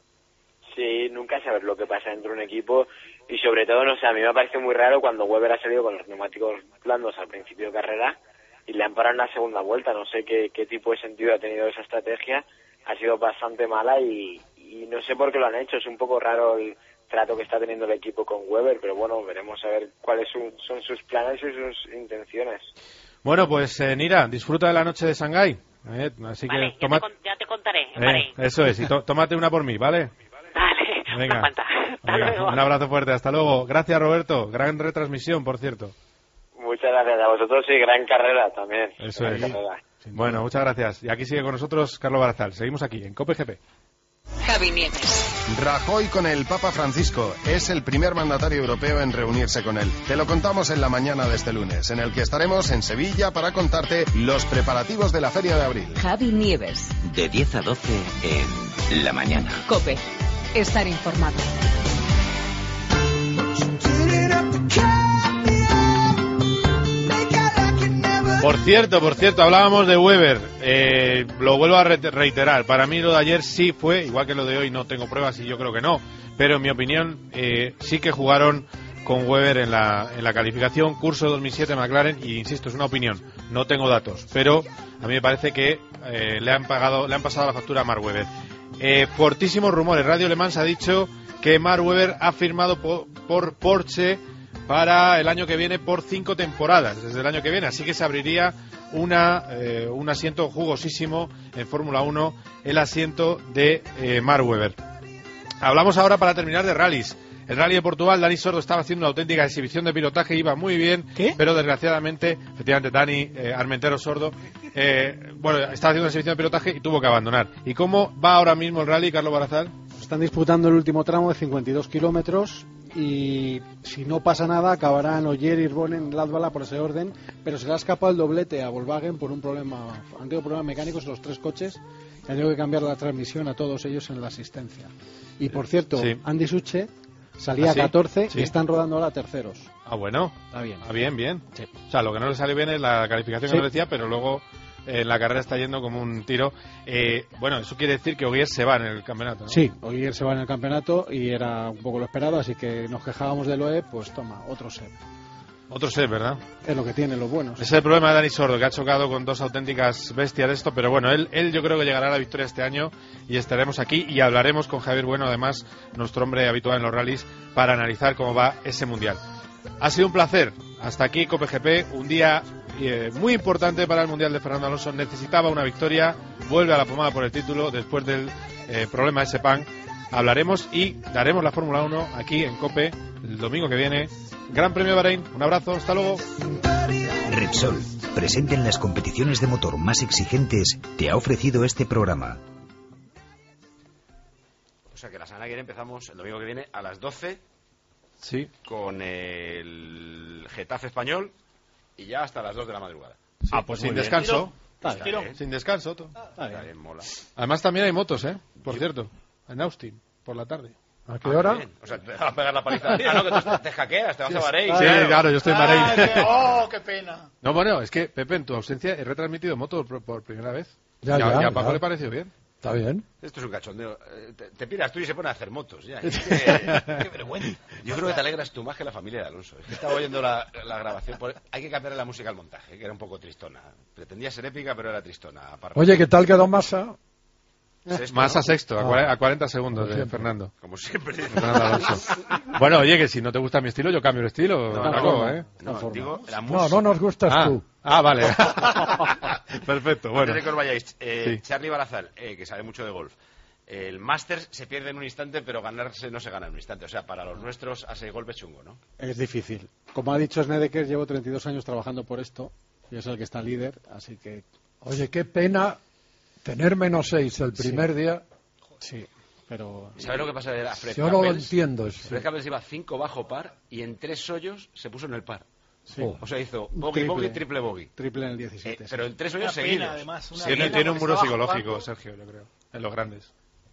Sí, nunca sabes lo que pasa dentro de un equipo, y sobre todo, no sé, a mí me parece muy raro cuando Webber ha salido con los neumáticos blandos al principio de carrera y le han parado en la segunda vuelta. No sé qué tipo de sentido ha tenido esa estrategia, ha sido bastante mala, y no sé por qué lo han hecho. Es un poco raro el trato que está teniendo el equipo con Webber, pero bueno, veremos a ver cuáles son sus planes y sus intenciones. Bueno, pues Nira, disfruta de la noche de Shanghái, así vale, que ya te contaré. Eso es, y tómate una por mí, ¿vale? Vale, venga, hasta luego. Un abrazo fuerte, hasta luego. Gracias, Roberto, gran retransmisión, por cierto. Muchas gracias a vosotros, y gran carrera también. Eso es. Bueno, muchas gracias. Y aquí sigue con nosotros Carlos Barazal. Seguimos aquí en COPE GP. Javi Nieves. Rajoy con el Papa Francisco. Es el primer mandatario europeo en reunirse con él. Te lo contamos en la mañana de este lunes, en el que estaremos en Sevilla para contarte los preparativos de la Feria de Abril. Javi Nieves. De 10 a 12 en La Mañana. COPE. Estar informado. Por cierto, hablábamos de Weber. Lo vuelvo a reiterar. Para mí lo de ayer sí fue, igual que lo de hoy no tengo pruebas y yo creo que no. Pero en mi opinión sí que jugaron con Weber en la calificación. Curso 2007 McLaren y insisto, es una opinión. No tengo datos. Pero a mí me parece que le han pasado la factura a Mark Webber. Fortísimos rumores. Radio Le Mans ha dicho que Mark Webber ha firmado por Porsche para el año que viene por 5 temporadas, desde el año que viene, así que se abriría un asiento jugosísimo en Fórmula 1, el asiento de Mark Webber. Hablamos ahora, para terminar, de rallies. El Rally de Portugal, Dani Sordo estaba haciendo una auténtica exhibición de pilotaje, iba muy bien, pero desgraciadamente, efectivamente, Dani Armentero Sordo, estaba haciendo una exhibición de pilotaje y tuvo que abandonar. ¿Y cómo va ahora mismo el rally, Carlos Barazal? Están disputando el último tramo de 52 kilómetros y si no pasa nada acabarán Ogier y Irbonen en Latvala por ese orden, pero se le ha escapado el doblete a Volkswagen por un problema, han tenido problemas mecánicos en los 3 coches y han tenido que cambiar la transmisión a todos ellos en la asistencia. Y por cierto, Andy Suche salía a 14 y están rodando ahora terceros. Ah, bueno. Está bien. Ah, bien. Sí. O sea, lo que no le salió bien es la calificación que no decía, pero luego la carrera está yendo como un tiro. Bueno, eso quiere decir que Ogier se va en el campeonato, ¿no? Sí, Ogier se va en el campeonato y era un poco lo esperado, así que nos quejábamos del OE, pues toma, otro set. Otro set, ¿verdad? Es lo que tienen los buenos. Ese es el problema de Dani Sordo, que ha chocado con 2 auténticas bestias de esto, pero bueno, él yo creo que llegará a la victoria este año y estaremos aquí y hablaremos con Javier Bueno, además, nuestro hombre habitual en los rallies, para analizar cómo va ese mundial. Ha sido un placer. Hasta aquí COPE-GP, un día muy importante para el mundial de Fernando Alonso. Necesitaba una victoria, vuelve a la pomada por el título después del problema de Sepang. Hablaremos y daremos la Fórmula 1 aquí en COPE el domingo que viene. Gran Premio de Bahrein, un abrazo, hasta luego. Repsol, presente en las competiciones de motor más exigentes, te ha ofrecido este programa. O sea que la semana que viene empezamos el domingo que viene a las 12. Sí. Con el Getafe Español y ya hasta las 2 de la madrugada. Sí, pues sin descanso. Sin descanso. Bien, mola. Además también hay motos, por cierto, en Austin, por la tarde. ¿A qué hora? Bien. O sea, te vas a pegar la paliza. No, que te hackeas, te vas a Bahrein. Sí, claro, yo estoy en Bahrein. ¡Oh, qué pena! No, bueno, es que, Pepe, en tu ausencia he retransmitido moto por primera vez. Ya, a Paco le pareció bien. Está bien. Esto es un cachondeo. Te piras tú y se pone a hacer motos. Ya. Qué vergüenza. Yo creo que te alegras tú más que la familia de Alonso. Es que estaba oyendo la grabación. Hay que cambiar la música al montaje, que era un poco tristona. Pretendía ser épica, pero era tristona. Oye, ¿qué tal quedó Massa? Sexto, Massa, ¿no? sexto, a 40 segundos de Fernando. Como siempre. Fernando Alonso. Bueno, oye, que si no te gusta mi estilo, yo cambio el estilo. No nos gustas tú. Ah, vale. Perfecto, bueno. Antes de que os vayáis, Charlie Barazal, que sabe mucho de golf. El Masters se pierde en un instante, pero ganarse no se gana en un instante. O sea, para los nuestros, a 6 golpes chungo, ¿no? Es difícil. Como ha dicho Snedeker, llevo 32 años trabajando por esto. Y es el que está líder, así que... Oye, qué pena tener -6 el primer día. Sí, pero... ¿Sabes lo que pasa? Era Fred Yo no lo entiendo eso. Fred Campbell iba 5 bajo par y en 3 hoyos se puso en el par. Sí. O sea, hizo bogey, triple bogey. Triple en el 17. Pero en 3 hoyos seguidos. Tiene un muro psicológico, Sergio, yo creo, en los grandes.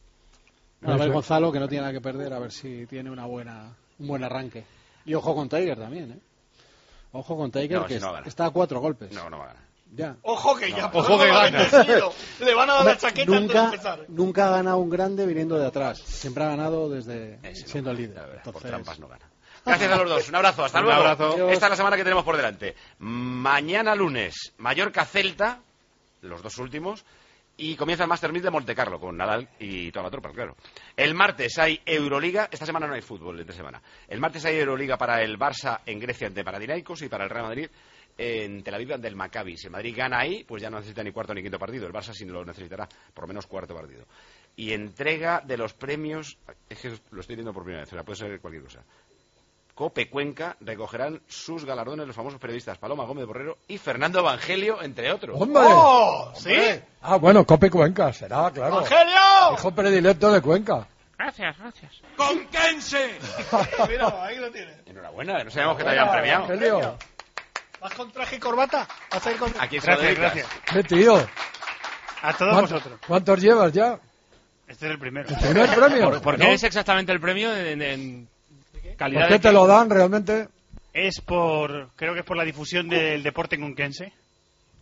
A ver, Gonzalo, que no tiene nada que perder, a ver si tiene un buen arranque. Y ojo con Tiger también, ¿eh? Ojo con Tiger, que está a 4 golpes. No va a ganar. Ya. Ojo que ya. Ojo que gana. Le van a dar la chaqueta antes de empezar. Nunca ha ganado un grande viniendo de atrás. Siempre ha ganado desde siendo el líder. Entonces... Por trampas no gana. Gracias a los dos. Un abrazo. Hasta luego. Abrazo. Esta es la semana que tenemos por delante. Mañana lunes, Mallorca-Celta, los 2 últimos. Y comienza el Master 1000 de Montecarlo con Nadal y toda la tropa, claro. El martes hay Euroliga. Esta semana no hay fútbol, entre semana. El martes hay Euroliga para el Barça en Grecia ante Panathinaikos y para el Real Madrid en Tel Aviv ante el Maccabi. Si el Madrid gana ahí, pues ya no necesita ni cuarto ni quinto partido. El Barça sí lo necesitará, por lo menos cuarto partido. Y entrega de los premios, es que lo estoy viendo por primera vez, puede ser cualquier cosa. COPE Cuenca recogerán sus galardones los famosos periodistas Paloma Gómez Borrero y Fernando Evangelio, entre otros. ¡Hombre! ¡Oh! ¿Sí? Ah, bueno, COPE Cuenca, será, claro. ¡Evangelio! Hijo predilecto de Cuenca. Gracias. ¡Conquense! Mira, ahí lo tienes. Enhorabuena, no sabemos que te hayan premiado. Evangelio. ¿Vas con traje y corbata? ¿Vas a ir con... Aquí Gracias. ¿Qué tío? A todos vosotros. ¿Cuántos llevas ya? Este es el primero. ¿El primer premio? ¿Por qué es exactamente el premio en calidad? ¿Por qué te lo dan realmente? Creo que es por la difusión del deporte conquense.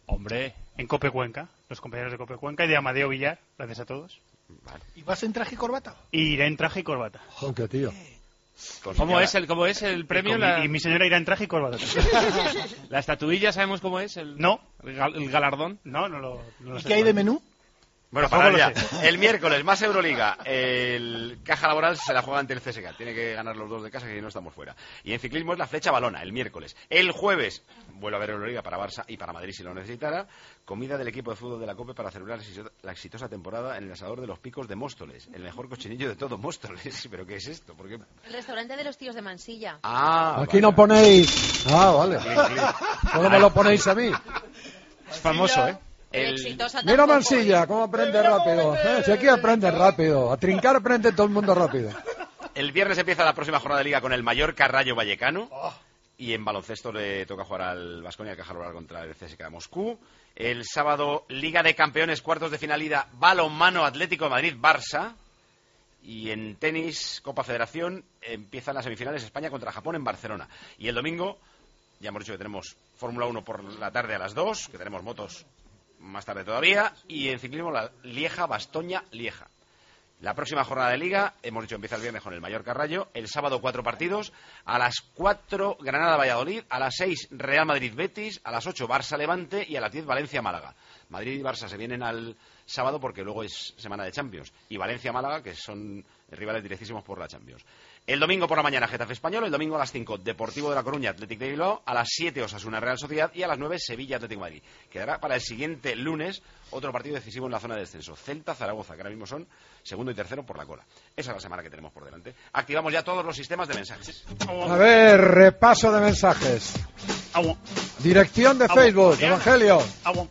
Hombre. En Cope Cuenca, los compañeros de Cope Cuenca y de Amadeo Villar, gracias a todos. Vale. ¿Y vas en traje y corbata? Iré en traje y corbata. ¿Qué tío? ¿Cómo es el premio? Y mi señora irá en traje y corbata. ¿La estatuilla sabemos cómo es? No. ¿El galardón? No lo ¿Y sé. qué hay de menú? Bueno, para ya. El miércoles, más Euroliga. El Caja Laboral se la juega ante el CSKA. Tiene que ganar los dos de casa, que no estamos fuera. Y en ciclismo es la Flecha Valona, el miércoles. El jueves vuelve a haber Euroliga para Barça y para Madrid si lo necesitara. Comida del equipo de fútbol de la COPE para celebrar la exitosa temporada en el asador de los Picos de Móstoles. El mejor cochinillo de todo Móstoles. ¿Pero qué es esto? ¿Por qué? El restaurante de los tíos de Mansilla. Aquí no ponéis... vale. ¿Cómo me lo ponéis a mí? Es famoso, ¿eh? Mira Mansilla, cómo aprende rápido. Si aquí aprende rápido. A trincar aprende todo el mundo rápido. El viernes empieza la próxima jornada de liga con el Mallorca Rayo Vallecano. Y en baloncesto le toca jugar al Baskonia, al Caja Laboral contra el CSKA de Moscú. El sábado, Liga de Campeones, cuartos de final ida, balonmano Atlético de Madrid, Barça. Y en tenis, Copa Federación, empiezan las semifinales España contra Japón en Barcelona. Y el domingo, ya hemos dicho que tenemos Fórmula 1 por la tarde a las 2, que tenemos motos más tarde todavía, y en ciclismo la Lieja-Bastoña-Lieja. La próxima jornada de Liga, hemos dicho, empieza el viernes con el Mallorca Rayo, el sábado 4 partidos, a las 4 Granada-Valladolid, a las 6 Real Madrid-Betis, a las 8 Barça-Levante y a las 10 Valencia-Málaga. Madrid y Barça se vienen al sábado porque luego es semana de Champions, y Valencia-Málaga, que son rivales directísimos por la Champions. El domingo por la mañana Getafe Español, el domingo a las 5 Deportivo de La Coruña, Athletic de Bilbao, a las 7 Osasuna Real Sociedad y a las 9 Sevilla Atlético Madrid. Quedará para el siguiente lunes otro partido decisivo en la zona de descenso, Celta-Zaragoza, que ahora mismo son segundo y tercero por la cola. Esa es la semana que tenemos por delante. Activamos ya todos los sistemas de mensajes. A ver, repaso de mensajes. Dirección de Facebook, Evangelio.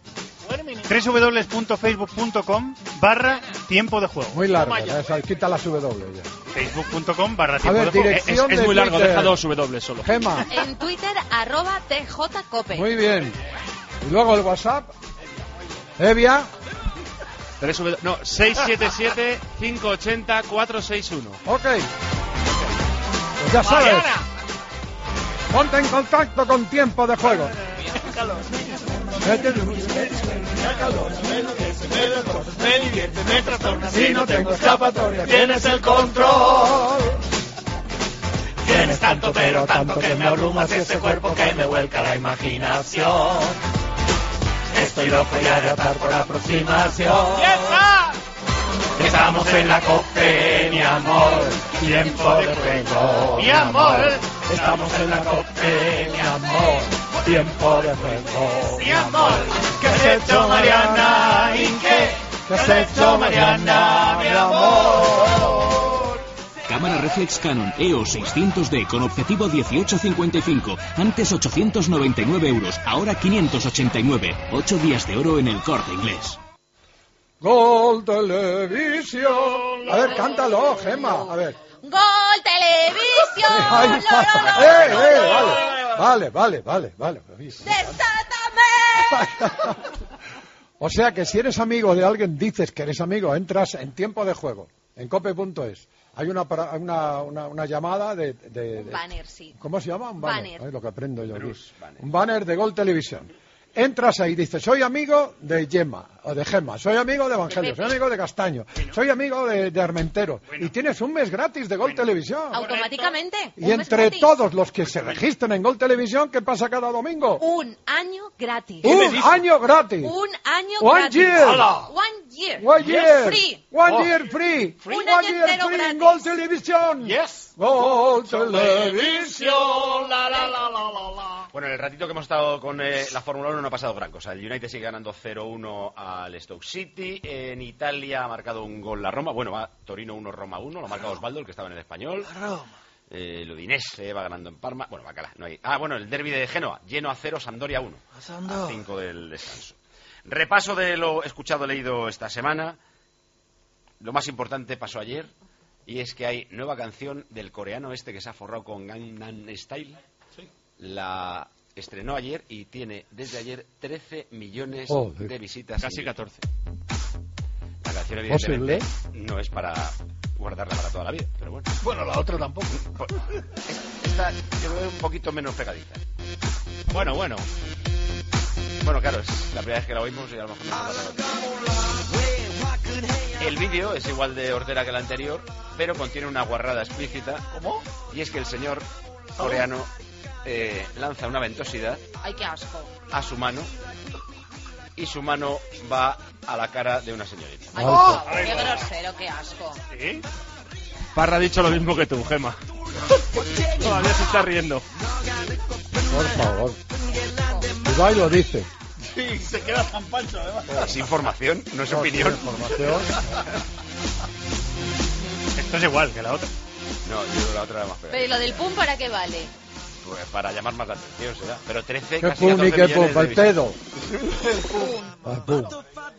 www.facebook.com/tiempo de juego. Muy largo, quita las W ya. Facebook.com/tiempo de juego. Es muy largo, deja 2 W solo. Gema. En Twitter, @tjcope. Muy bien. Y luego el WhatsApp. Evia. 677-580-461. Ok. Pues ya sabes. Ponte en contacto con Tiempo de Juego. Si no tengo escapatoria, tienes el control. Tienes tanto, pero tanto que me abrumas ese cuerpo que me vuelca la imaginación. Estoy loco ya de atar por aproximación. Estamos en la COPE, mi amor. Tiempo de juego, mi amor. Estamos en la COPE, mi amor. Tiempo de juego, mi amor. ¿Qué has hecho, Mariana? ¿Y qué? ¿Qué has hecho, Mariana, mi amor? Cámara reflex Canon EOS 600D con objetivo 1855. Antes 899 €, ahora 589. 8 días de oro en el Corte Inglés. Gol Televisión. A ver, cántalo, Gema. A ver. Gol Televisión. Vale. ¡Desátame! O sea que si eres amigo de alguien, dices que eres amigo, entras en Tiempo de Juego, en cope.es. Hay una llamada de un banner, sí. ¿Cómo se llama? Un banner. Ay, lo que aprendo yo aquí. Banner. Un banner de Gol Televisión. Entras ahí y dices, soy amigo de Gemma, o de Gemma, soy amigo de Evangelio, soy amigo de Castaño, soy amigo de Armentero. Y tienes un mes gratis de Gol Televisión. Automáticamente. Y entre todos los que se registren en Gol Televisión, ¿qué pasa cada domingo? Un año gratis. ¡Un año gratis! Un año One gratis. Year. One year. One year. Free. One year free. Un año entero free en gratis. Gol Televisión. Yes. Gol Televisión. Bueno, en el ratito que hemos estado con la Fórmula 1 no ha pasado gran cosa. El United sigue ganando 0-1 al Stoke City. En Italia ha marcado un gol la Roma. Bueno, va Torino 1, Roma 1. Lo ha marcado Osvaldo, el que estaba en el Español. El Udinese va ganando en Parma. Bueno, Bacala, no hay. Bueno, el derbi de Génova. Genoa 0, Sampdoria 1. A 5 del descanso. Repaso de lo escuchado, leído esta semana. Lo más importante pasó ayer. Y es que hay nueva canción del coreano este que se ha forrado con Gangnam Style. Sí. La estrenó ayer y tiene desde ayer 13 millones de visitas. Casi 14. La canción evidentemente no es para guardarla para toda la vida, pero bueno. Bueno, la otra tampoco. Esta yo veo un poquito menos pegadita. Bueno. Bueno, claro, es la primera vez que la oímos y a lo mejor no nos El vídeo es igual de hortera que el anterior, pero contiene una guarrada explícita. ¿Cómo? Y es que el señor coreano lanza una ventosidad Ay, qué asco. a su mano y su mano va a la cara de una señorita. Ay, oh, qué grosero, qué asco. ¿Sí? Parra ha dicho lo mismo que tú, Gema. Todavía se está riendo. Por favor. Ibai lo dice. Sí, se queda tan pancho, además. Es información, no es opinión. Información. Esto es igual que la otra. No, yo la otra era más fea. Pero ¿y lo del pum para qué vale? Pues para llamar más la atención, será. Pero 13, ¿Qué casi pum y 14 qué pum? millones de El pedo. visitas. El pum.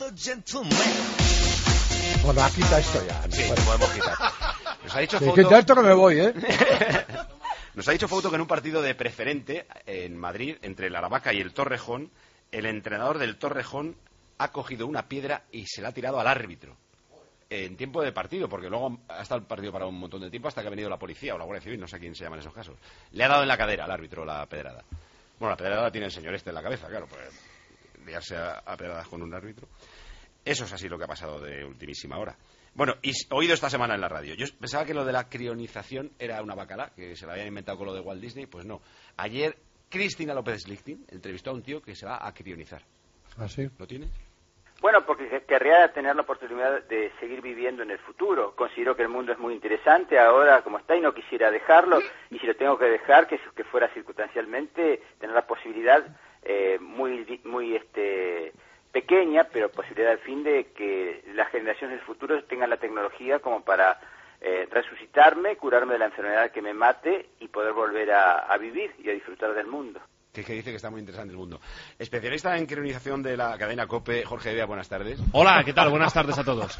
Bueno, quita esto ya. Sí, Bueno. podemos quitar. Nos ha dicho Sí, Fouto... quita esto que me voy, ¿eh? Nos ha dicho Fouto que en un partido de preferente en Madrid, entre el Aravaca y el Torrejón, el entrenador del Torrejón ha cogido una piedra y se la ha tirado al árbitro. En tiempo de partido, porque luego ha estado el partido para un montón de tiempo hasta que ha venido la policía o la Guardia Civil, no sé a quién se llama en esos casos. Le ha dado en la cadera al árbitro la pedrada. Bueno, la pedrada la tiene el señor este en la cabeza, claro, pues liarse a pedradas con un árbitro. Eso es así lo que ha pasado de ultimísima hora. Bueno, y oído esta semana en la radio. Yo pensaba que lo de la crionización era una bacala, que se la habían inventado con lo de Walt Disney, pues no. Ayer Cristina López-Slichting entrevistó a un tío que se va a crionizar. ¿Ah, sí? ¿Lo tiene? Bueno, porque querría tener la oportunidad de seguir viviendo en el futuro. Considero que el mundo es muy interesante ahora como está y no quisiera dejarlo. Y si lo tengo que dejar, que fuera circunstancialmente, tener la posibilidad muy pequeña, pero posibilidad al fin de que las generaciones del futuro tengan la tecnología como para resucitarme, curarme de la enfermedad que me mate y poder volver a vivir y a disfrutar del mundo. Que dice que está muy interesante el mundo. Especialista en crionización de la cadena COPE, Jorge Bea, buenas tardes. Hola, ¿qué tal? Buenas tardes a todos.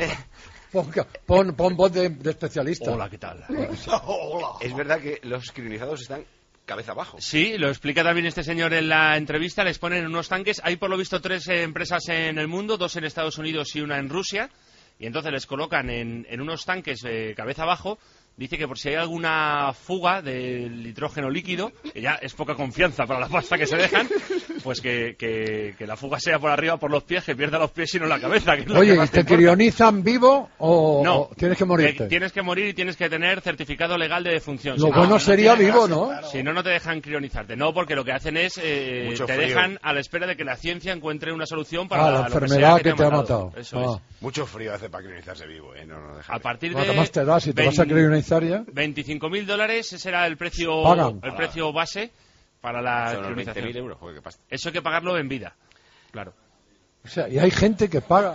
Pon voz de especialista. Hola, ¿qué tal? Hola. Es verdad que los crionizados están cabeza abajo. Sí, lo explica también este señor en la entrevista. Les ponen unos tanques. Hay por lo visto 3 empresas en el mundo, 2 en Estados Unidos y una en Rusia. Y entonces les colocan en unos tanques cabeza abajo. Dice que por si hay alguna fuga del nitrógeno líquido, que ya es poca confianza para la pasta que se dejan, pues que la fuga sea por arriba, por los pies, que pierda los pies y no la cabeza. Que es lo Oye, que más ¿te crionizan vivo o, no, o tienes que morirte? Tienes que morir y tienes que tener certificado legal de defunción. Lo Si bueno no, sería vivo, ¿no? Claro. Si no, no te dejan crionizarte. No, porque lo que hacen es te Mucho frío. dejan a la espera de que la ciencia encuentre una solución para la lo enfermedad que, sea que te ha matado. Eso es. Mucho frío hace para crionizarse vivo, ¿eh? No deja. A partir ¿Cuánto de más te da si te vas a crionizar ya? $25.000, ese era el precio, Pagan. el precio base para la Son unos crionización. 20.000 euros, joder, qué pasta. Eso hay que pagarlo en vida. Claro. O sea, y hay gente que paga.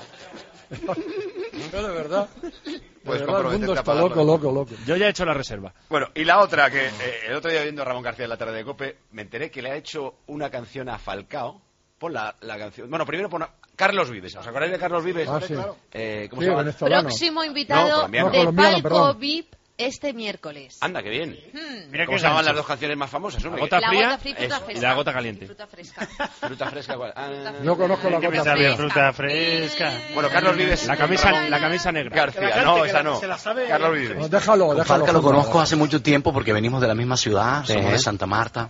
No, de verdad. Pues De verdad, el mundo está loco. Yo ya he hecho la reserva. Bueno, y la otra, que el otro día viendo a Ramón García en la tarde de COPE, me enteré que le ha hecho una canción a Falcao. Pon la canción. Bueno, primero pon a Carlos Vives. ¿Os acordáis de Carlos Vives? Ah, sí. ¿Cómo Sí, se llama? venezolano. Próximo invitado colombiano. de colombiano, Palco perdón. VIP este miércoles. Anda, qué bien. Mira ¿Cómo qué se llaman gancho. las dos canciones más famosas? hombre? La gota La fría, gota fría y fruta eso, fresca. y la gota caliente. Fruta fresca. Fruta fresca, ¿cuál? Yo conozco la Que me gota sabía fría. fruta fresca. Bueno, Carlos Vives. La camisa negra. García, no, esa no. Carlos Vives. No, déjalo. Falca lo Juan. conozco hace mucho tiempo porque venimos de la misma ciudad, somos de Santa Marta.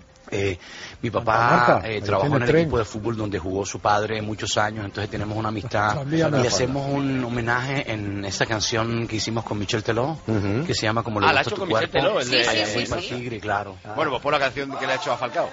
Mi papá Marta, ahí trabajó en tiene el tren. equipo de fútbol donde jugó su padre muchos años, entonces tenemos una amistad Tranvía me y la hacemos un homenaje en esa canción que hicimos con Michel Teló, que se llama Como le Ah, la ha gusta hecho tu con Michel cuerpo. Teló, el de- Ay, Sí, Alma sí. Tigre, claro. Bueno, pues pon la canción que le ha hecho a Falcao.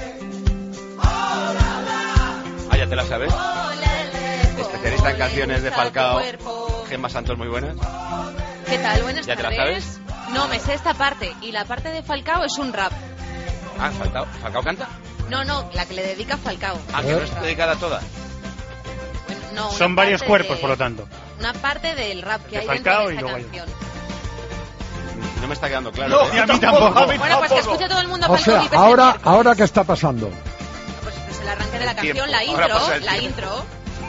Ah, ya te la sabes. Especialista en canciones de Falcao. Gemma Santos, muy buenas. ¿Qué tal? Buenas ¿Ya te la tardes. No, me sé esta parte. Y la parte de Falcao es un rap. Ah, ¿Falcao canta? No, la que le dedica Falcao. Ah, que no es dedicada a toda. Bueno, no, una Son varios parte cuerpos, de- por lo tanto. Una parte del rap que De hay Falcao dentro y de luego esta hay- canción. No me está quedando claro. No, y a mí tampoco. Bueno, pues que escuche todo el mundo O Falcao sea, VIP este ahora, miércoles. ahora ¿qué está pasando? Pues el arranque de la tiempo. canción, la Ahora intro, pasa el la tiempo. intro.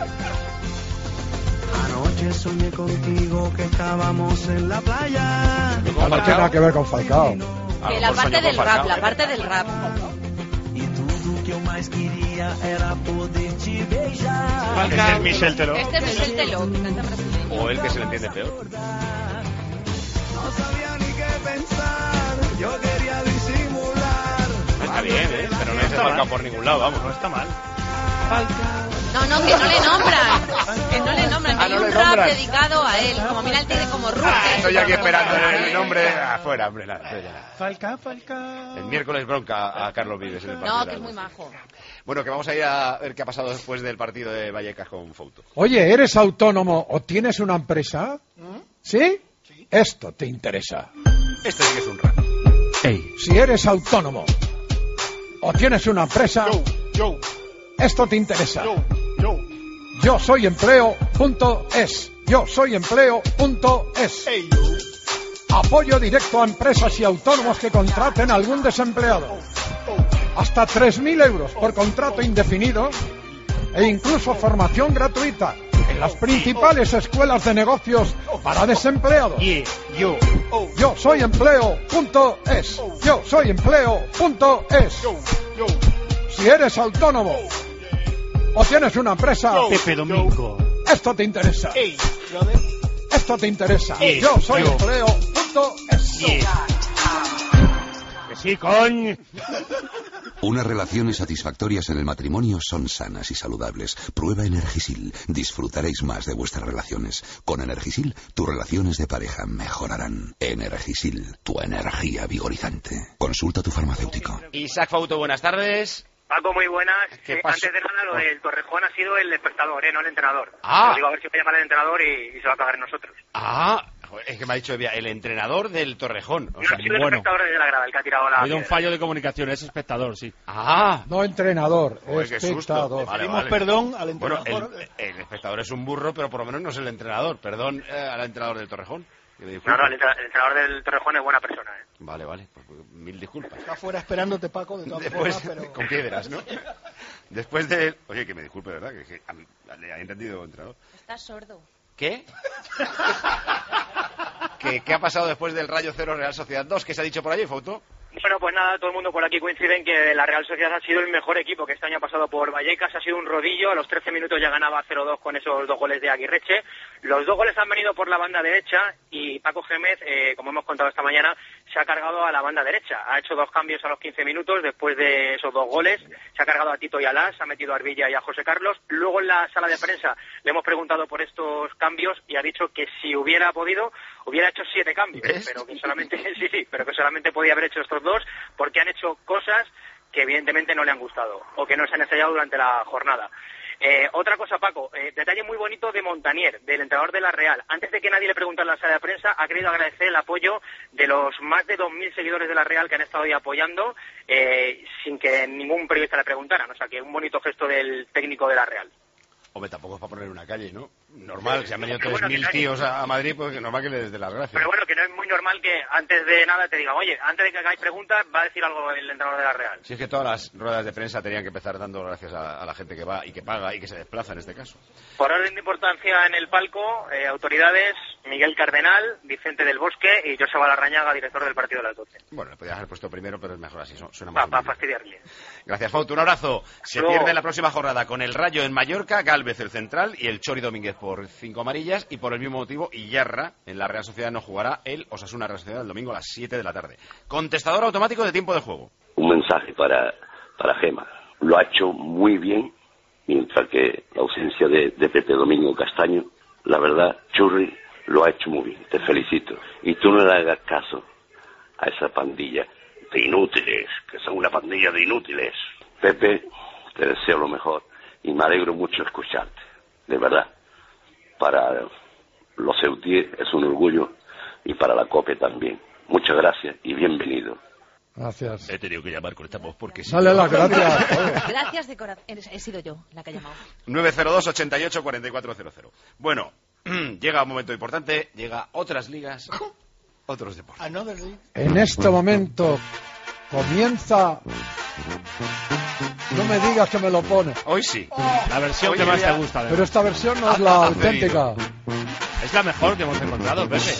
Anoche soñé contigo que estábamos en la playa. Yo No con tiene Falcao. nada que ver con Falcao. A Que lo la mejor parte soñó del con rap, Falcao. la parte del rap. E tudo que eu mais queria era poder te beijar. Este es Michel Teló. Este es Michel Teló, canta brasileño. O él que se le entiende peor. No sabía ni qué pensar. Yo quería disimular. Está bien, ¿eh? Pero no es de está Falcao mal. por ningún lado, vamos. No está mal. No, que no le nombran. Que no le nombran. Que hay un rap dedicado a él. Como mira el tigre como Ruth. Estoy aquí esperando el nombre afuera, hombre. Falca. El miércoles bronca a Carlos Vives en el partido. No, que es muy majo. Bueno, que vamos a ir a ver qué ha pasado después del partido de Vallecas con Fouto. Oye, ¿eres autónomo o tienes una empresa? ¿Sí? Esto te interesa. Este sí que es un rap. Si eres autónomo o tienes una empresa, esto te interesa. Yo soy empleo.es. Yo soy empleo.es. Apoyo directo a empresas y autónomos que contraten a algún desempleado. Hasta 3.000 euros por contrato indefinido e incluso formación gratuita en las principales escuelas de negocios para desempleados. Yo soy empleo.es. Yo soy empleo.es. Si eres autónomo o tienes una empresa, Pepe Domingo, esto te interesa. Esto te interesa. Yo soy empleo.es. Que sí, coño. Unas relaciones satisfactorias en el matrimonio son sanas y saludables. Prueba Energisil. Disfrutaréis más de vuestras relaciones. Con Energisil, tus relaciones de pareja mejorarán. Energisil, tu energía vigorizante. Consulta a tu farmacéutico. Isaac Fouto, buenas tardes. Paco, muy buenas. Antes de nada, lo del Torrejón ha sido el espectador, no el entrenador. Lo digo a ver si puede llamar el entrenador y se va a pagar nosotros. Es que me ha dicho el entrenador del Torrejón. O No sea, ha sido el espectador desde la grada, el que ha tirado la... Ha habido un fallo de comunicación, es espectador, sí. No entrenador, Joder, qué susto. espectador. Vale. Perdón al entrenador. Bueno, el espectador es un burro, pero por lo menos no es el entrenador. Perdón al entrenador del Torrejón. No, el entrenador del Torrejón es buena persona, ¿eh? Vale, pues, mil disculpas. Está afuera esperándote, Paco, de todas Después, formas, pero... con piedras, ¿no? Después de... Oye, que me disculpe, ¿verdad? Que le ha entendido entrenador. Estás sordo. ¿Qué? ¿Qué ha pasado después del Rayo 0 Real Sociedad 2? ¿Qué se ha dicho por allí, Fouto? Bueno, pues nada, todo el mundo por aquí coincide en que la Real Sociedad ha sido el mejor equipo que este año ha pasado por Vallecas, ha sido un rodillo, a los 13 minutos ya ganaba 0-2 con esos 2 goles de Aguirreche. Los 2 goles han venido por la banda derecha y Paco Gémez, como hemos contado esta mañana, se ha cargado a la banda derecha. Ha hecho 2 cambios a los 15 minutos después de esos 2 goles, se ha cargado a Tito y a Las, ha metido a Arbilla y a José Carlos. Luego en la sala de prensa le hemos preguntado por estos cambios y ha dicho que si hubiera podido, hubiera hecho 7 cambios, pero que solamente pero que solamente podía haber hecho estos 2 porque han hecho cosas que evidentemente no le han gustado o que no se han ensayado durante la jornada. Otra cosa, Paco, detalle muy bonito de Montanier, del entrenador de la Real. Antes de que nadie le preguntara en la sala de prensa, ha querido agradecer el apoyo de los más de 2.000 seguidores de la Real que han estado ahí apoyando sin que ningún periodista le preguntara. O sea, que un bonito gesto del técnico de la Real. Hombre, tampoco es para poner una calle, ¿no? Normal, si han venido 3.000 tíos a Madrid, pues normal que les dé las gracias. Pero bueno, que no es muy normal que antes de nada te diga, oye, antes de que hagáis preguntas, va a decir algo el entrenador de la Real. Si es que todas las ruedas de prensa tenían que empezar dando gracias a la gente que va y que paga y que se desplaza en este caso. Por orden de importancia en el palco, autoridades, Miguel Cardenal, Vicente del Bosque y Joseba Larrañaga, director del partido de las 12. Bueno, le podías haber puesto primero, pero es mejor así, suena más. Para fastidiarle. Gracias, Fouto, un abrazo. Se pierde la próxima jornada con el Rayo en Mallorca, Gálvez el central y el Chori Domínguez por 5 amarillas, y por el mismo motivo Iyarra en la Real Sociedad no jugará el Osasuna Real Sociedad el domingo a las 7 de la tarde. Contestador automático de tiempo de juego. Un mensaje para Gema. Lo ha hecho muy bien, mientras que la ausencia de Pepe Domingo Castaño, la verdad, Churri lo ha hecho muy bien. Te felicito. Y tú no le hagas caso a esa pandilla de inútiles, que son una pandilla de inútiles. Pepe, te deseo lo mejor y me alegro mucho escucharte. De verdad, para los Ceutier es un orgullo y para la COPE también. Muchas gracias y bienvenido. Gracias. He tenido que llamar con esta voz porque sí. Dale las gracias. Gracias de corazón. He sido yo la que ha llamado. 902-88-4400. Bueno, llega un momento importante, llega otras ligas, otros deportes. En este momento comienza... No me digas que me lo pone. Hoy sí. La versión que más te gusta. Pero esta versión no es la auténtica. Es la mejor que hemos encontrado, Pepe.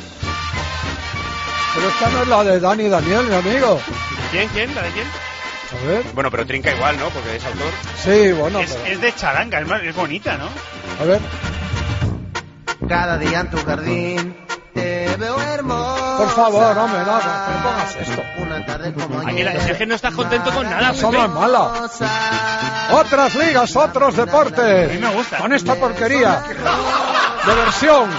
Pero esta no es la de Dani Daniel, mi amigo. ¿Quién? ¿La de quién? A ver. Bueno, pero trinca igual, ¿no? Porque es autor. Sí, bueno. Es de charanga, es bonita, ¿no? A ver. Cada día en tu jardín te veo hermosa. Por favor, hombre, no pongas esto. Aquí es que no estás contento con nada. Eso no es mala. Otras ligas, otros deportes. A mí me gusta. Con esta porquería de versión.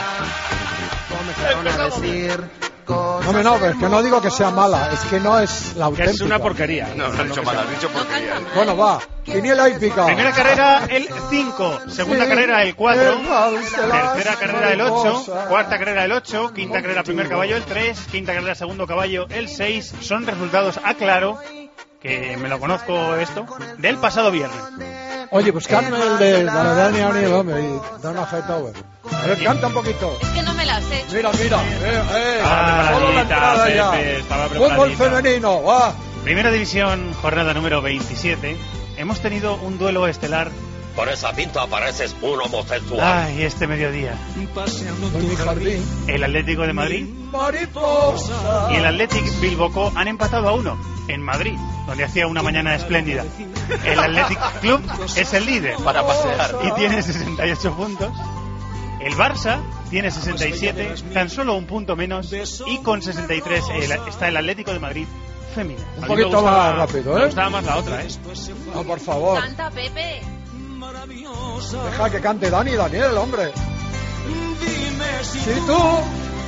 Hombre, no, es que no digo que sea mala, es que no es la auténtica. Es una porquería. No has dicho mala, has dicho porquería. Bueno, va. Quiniela hípica. Primera carrera el 5, segunda carrera el 4, tercera carrera el 8, cuarta carrera el 8, quinta carrera primer caballo el 3, quinta carrera segundo caballo el 6. Son resultados, aclaro, que me lo conozco esto, del pasado viernes. Oye, pues cántame el de Dani Ariel, hombre, y Donna Hightower. A ver, canta un poquito. Es que no me las sé. Mira. Solo la entrada ya. Fútbol femenino, va. Primera división, jornada número 27. Hemos tenido un duelo estelar. Por esa pinta pareces un homosexual. Ay, este mediodía. En mi jardín. El Atlético de Madrid Mariposa. y el Athletic Bilbao han empatado a 1 en Madrid, donde hacía una mañana espléndida. El Athletic Club es el líder Para pasear. y tiene 68 puntos. El Barça tiene 67, tan solo un punto menos, y con 63 está el Atlético de Madrid femenino. Un poquito más rápido, Me ¿eh? gustaba más la otra, ¿eh? No, por favor. Canta, Pepe. Deja que cante Daniel, hombre. Si tú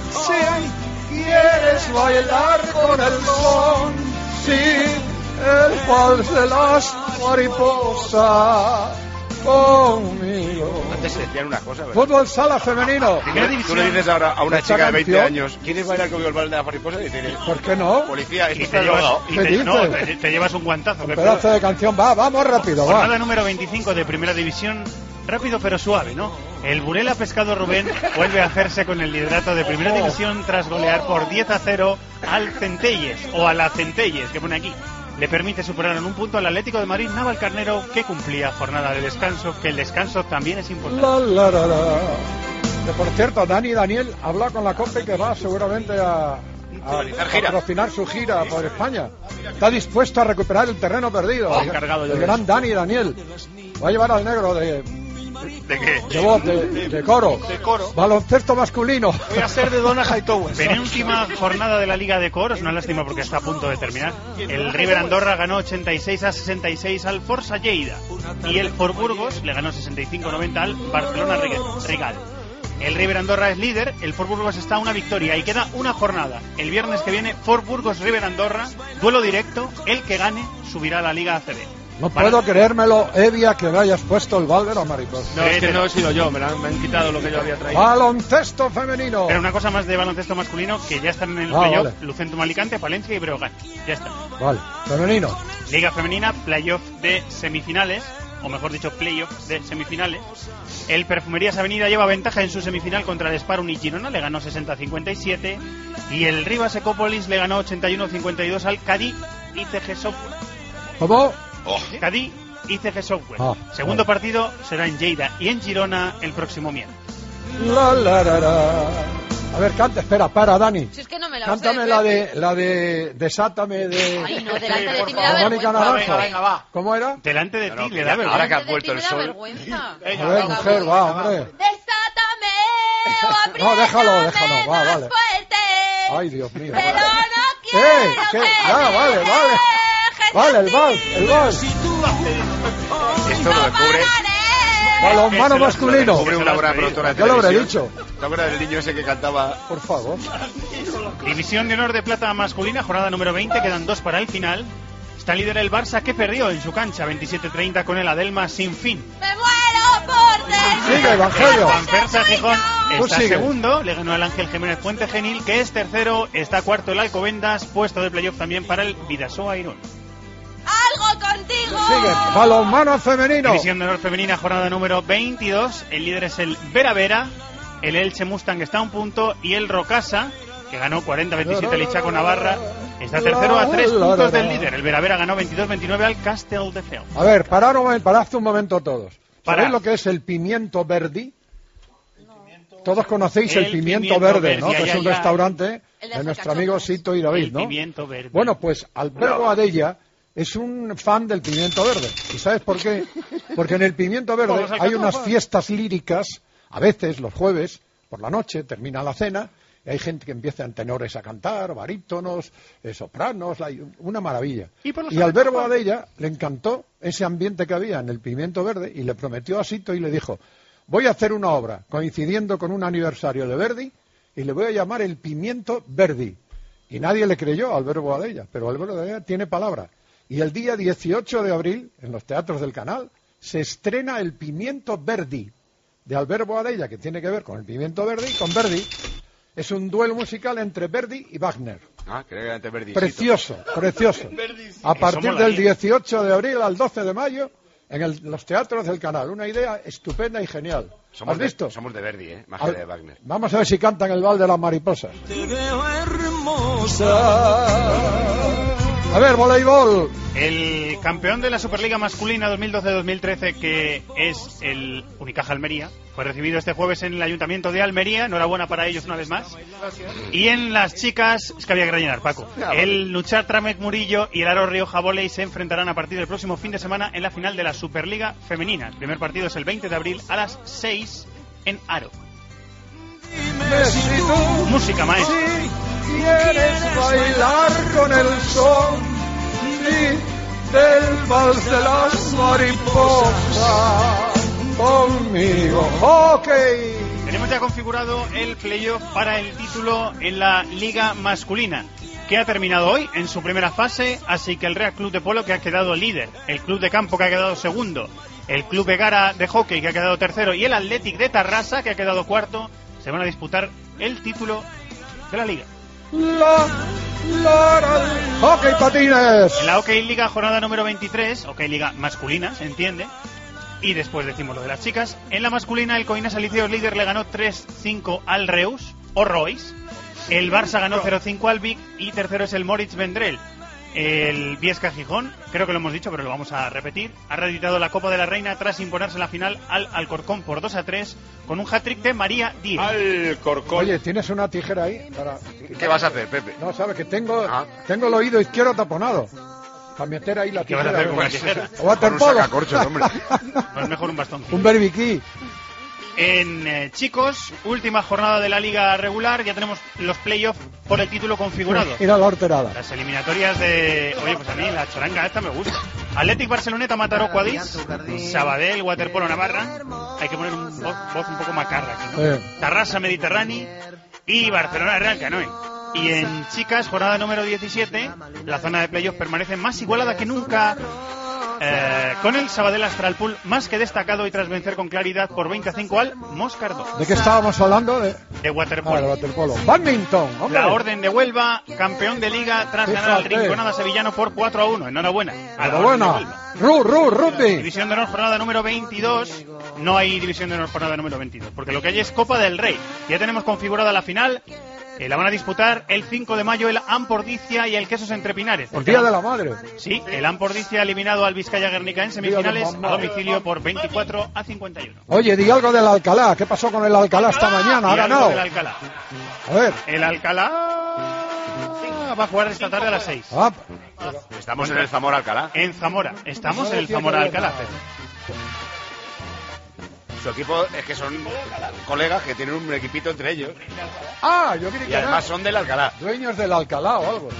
quieres bailar con el son, sí, el vals de las mariposas conmigo. Antes se decían una cosa, ¿verdad? Fútbol sala femenino. Tú le dices ahora a una Esta chica de 20 canción. años, ¿quieres bailar conmigo el balde de la mariposa? Y dices, ¿Por qué no? policía, esto Y está te llevas, drogado. y ¿Qué te llevas un guantazo. Un que pedazo de canción, vamos rápido, va. Jornada número 25 de Primera División, rápido pero suave, ¿no? El Burela Pescado Rubén vuelve a hacerse con el liderato de Primera División tras golear por 10-0 al Centelles, o a la Centelles, que pone aquí. Le permite superar en un punto al Atlético de Madrid Navalcarnero, que cumplía jornada de descanso, que el descanso también es importante. Que por cierto, Daniel habla con la COPE que va seguramente a patrocinar su gira por España. Está dispuesto a recuperar el terreno perdido. El gran Daniel. Va a llevar al negro de qué? De voz, de coro. Baloncesto masculino. Voy a ser de Donna Hightower. Penúltima jornada de la Liga de Coros, una lástima porque está a punto de terminar. El River Andorra ganó 86-66 al Forza Lleida y el Fort Burgos le ganó 65-90 al Barcelona Rigal. El River Andorra es líder, el Fort Burgos está a una victoria y queda una jornada. El viernes que viene, Fort Burgos River Andorra, duelo directo, el que gane subirá a la Liga ACB. No puedo creérmelo, Evia, que me hayas puesto el balde a mariposa. No, es que no he sido yo, me han quitado lo que yo había traído. Baloncesto femenino. Pero una cosa más de baloncesto masculino, que ya están en el playoff, vale. Lucentum Alicante, Palencia y Breogán. Ya está. Vale, femenino. Liga femenina, playoff de semifinales, o mejor dicho, playoff de semifinales. El Perfumerías Avenida lleva ventaja en su semifinal contra el Sparun y Girona, le ganó 60-57. Y el Rivas Ecópolis le ganó 81-52 al Cádiz ICG Software. ¿Cómo? Cádiz ICG Software. vale. Segundo partido será en Lleida y en Girona el próximo miércoles. A ver, canta, espera, para, Dani. Si es que no me la Cántame sé, la de Desátame de... Ay, no, delante de ti me de da Mónica vergüenza. Naranjo. va. ¿Cómo era? Delante de ti le da Ahora vergüenza. que ha vuelto el sol. Vergüenza. A ver, mujer, va, hombre. Desátame o No, déjalo, apriétame va, más vale. fuerte. Ay, Dios mío. Pero no quiero ¿Qué? que Ya, vale. Vale, el vals. Esto lo descubre. Balonmano masculino. Descubre una buena productora de Ya lo habré televisión. dicho. ¿Te acuerdas del niño ese que cantaba? Por favor. División de honor de plata masculina, jornada número 20, quedan 2 para el final. Está líder el Barça, que perdió en su cancha 27-30 con el Adelma sin fin. ¡Me muero por ti! Sigue, Evangelio. Manfersa Gijón Tú está sigue. segundo, le ganó al Ángel Jiménez Puente Genil, que es tercero, está cuarto el Alcobendas, puesto de playoff también para el Vidasoa Irún. ¡Algo contigo! Sigue. Balonmano femenino. División de honor femenina, jornada número 22, el líder es el Vera Vera, el Elche Mustang está a un punto y el Rocasa, que ganó 40-27 el Ichaco Navarra, está tercero a 3 puntos del líder. El Vera Vera ganó 22-29 al Castelldefels. A ver, parad un momento todos. Parad. ¿Sabéis lo que es el pimiento verde? Todos conocéis el pimiento pimiento verde, ¿no? verde, Que ya, es un ya. restaurante El de de nuestro Azul amigo Cachopo. Sito y David, El ¿no? pimiento verde. Bueno, pues Alberto Adella es un fan del pimiento verde. ¿Y sabes por qué? Porque en el pimiento verde Todos hay alcachofas. unas fiestas líricas, a veces los jueves, por la noche, termina la cena, hay gente que empieza en tenores a cantar, barítonos, sopranos, una maravilla. Y al Verbo Adella le encantó ese ambiente que había en el Pimiento Verde y le prometió a Sito y le dijo, voy a hacer una obra coincidiendo con un aniversario de Verdi y le voy a llamar El Pimiento Verdi. Y nadie le creyó al Verbo Adella, pero el Verbo Adella tiene palabra. Y el día 18 de abril, en los teatros del Canal, se estrena El Pimiento Verdi, de Alberto Adella, que tiene que ver con el Pimiento Verde y con Verdi. Es un duelo musical entre Verdi y Wagner. Ah, creo que entre Verdi. Precioso, precioso. A partir del 18 de abril al 12 de mayo, en los teatros del Canal. Una idea estupenda y genial. ¿Has visto? Somos de Verdi, más que de Wagner. Vamos a ver si cantan el Val de las Mariposas. Te veo hermosa. A ver, voleibol. El campeón de la Superliga Masculina 2012-2013, que es el Unicaja Almería, fue recibido este jueves en el Ayuntamiento de Almería. Enhorabuena para ellos una vez más. Y en las chicas, es que había que rellenar, Paco. El Nuchat Tramek Murillo y el Aro Rioja Voley se enfrentarán a partir del próximo fin de semana en la final de la Superliga Femenina. El primer partido es el 20 de abril a las 6 en Aro. Música, maestro. ¿Quieres bailar con el son del vals de las mariposas conmigo? Ok. Tenemos ya configurado el playoff para el título en la Liga Masculina, que ha terminado hoy en su primera fase, así que el Real Club de Polo, que ha quedado líder, el Club de Campo, que ha quedado segundo, el Club Egara de Hockey, que ha quedado tercero, y el Athletic de Tarrasa, que ha quedado cuarto, se van a disputar el título de la Liga. Hockey patines. En la Hockey Liga, jornada número 23, Hockey Liga masculina, se entiende, y después decimos lo de las chicas. En la masculina, el Coinas Alicios líder le ganó 3-5 al Reus, o Royce. El Barça ganó 0-5 al Vic, y tercero es el Moritz Vendrell. El Viesca Gijón, creo que lo hemos dicho, pero lo vamos a repetir, ha reeditado la Copa de la Reina tras imponerse en la final al Alcorcón por 2-3 con un hat-trick de María Díez. Alcorcón. Oye, ¿tienes una tijera ahí? ¿Qué vas a hacer, Pepe? No, sabes que tengo el oído izquierdo taponado. Para meter ahí la tijera. ¿Qué vas a hacer con una tijera? O waterpolo. No es mejor un bastón. Un berbiquí. En chicos, última jornada de la liga regular, ya tenemos los playoffs por el título configurados. Mira la horterada. Las eliminatorias de... Oye, pues a mí la charanga esta me gusta. Athletic Barceloneta, Mataró Cuadís, Sabadell, Waterpolo Navarra. Hay que poner un voz un poco macarra aquí, ¿no? Tarrasa Mediterráneo y Barcelona Real Canoe. Y en chicas, jornada número 17, la zona de playoff permanece más igualada que nunca, con el Sabadell Astralpool más que destacado y tras vencer con claridad por 25 al Moscardó. ¿De qué estábamos hablando? De waterpolo. De waterpolo. Badminton, hombre. La Orden de Huelva, campeón de liga tras ganar al Rinconada sevillano por 4-1. Enhorabuena. Enhorabuena. Rugby. División de honor, jornada número 22. No hay división de honor, jornada número 22, porque lo que hay es Copa del Rey. Ya tenemos configurada la final. La van a disputar el 5 de mayo el Ampordicia y el Quesos Entre Pinares. El Día de la Madre. Sí, el Ampordicia ha eliminado al Vizcaya Guernica en semifinales a domicilio por 24-51. Oye, di algo del Alcalá. ¿Qué pasó con el Alcalá esta mañana? Ha ganado. Del Alcalá. A ver. El Alcalá va a jugar esta tarde a las 6. Estamos en el Zamora Alcalá. En Zamora. Estamos en el Zamora Alcalá. Su equipo es que son colegas que tienen un equipito entre ellos. Ah, yo creí que y además son del Alcalá. Dueños del Alcalá o algo.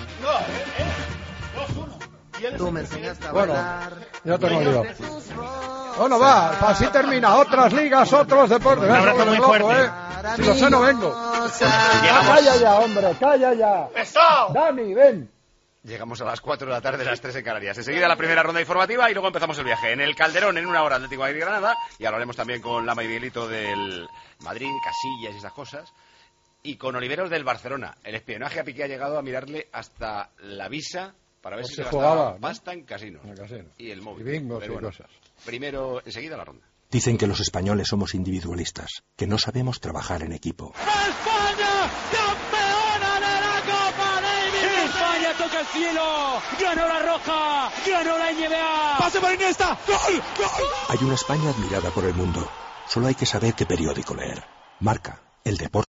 Tú me enseñaste a bailar. Ya te lo digo. Bueno, va, así termina. Otras ligas, otros deportes. Un abrazo muy fuerte. Si lo sé, no vengo. Calla ya, hombre, calla ya. Dani, ven. Llegamos a las 4 de la tarde, las 3 en Canarias. Enseguida la primera ronda informativa y luego empezamos el viaje. En el Calderón, en una hora, Atlético de Granada. Y hablaremos también con Lama y Miguelito del Madrid, Casillas y esas cosas. Y con Oliveros del Barcelona. El espionaje a Piqué ha llegado a mirarle hasta la visa para ver si se jugaba pasta en casino. Y el móvil. Y bingos y cosas. Primero, enseguida la ronda. Dicen que los españoles somos individualistas, que no sabemos trabajar en equipo. ¡España, campeona de la Copa Davis! ¡España toca el cielo! ¡Ganó la Roja! ¡Ganó la NBA! ¡Pase por Iniesta! ¡Gol! ¡Gol! Hay una España admirada por el mundo. Solo hay que saber qué periódico leer. Marca, el deporte.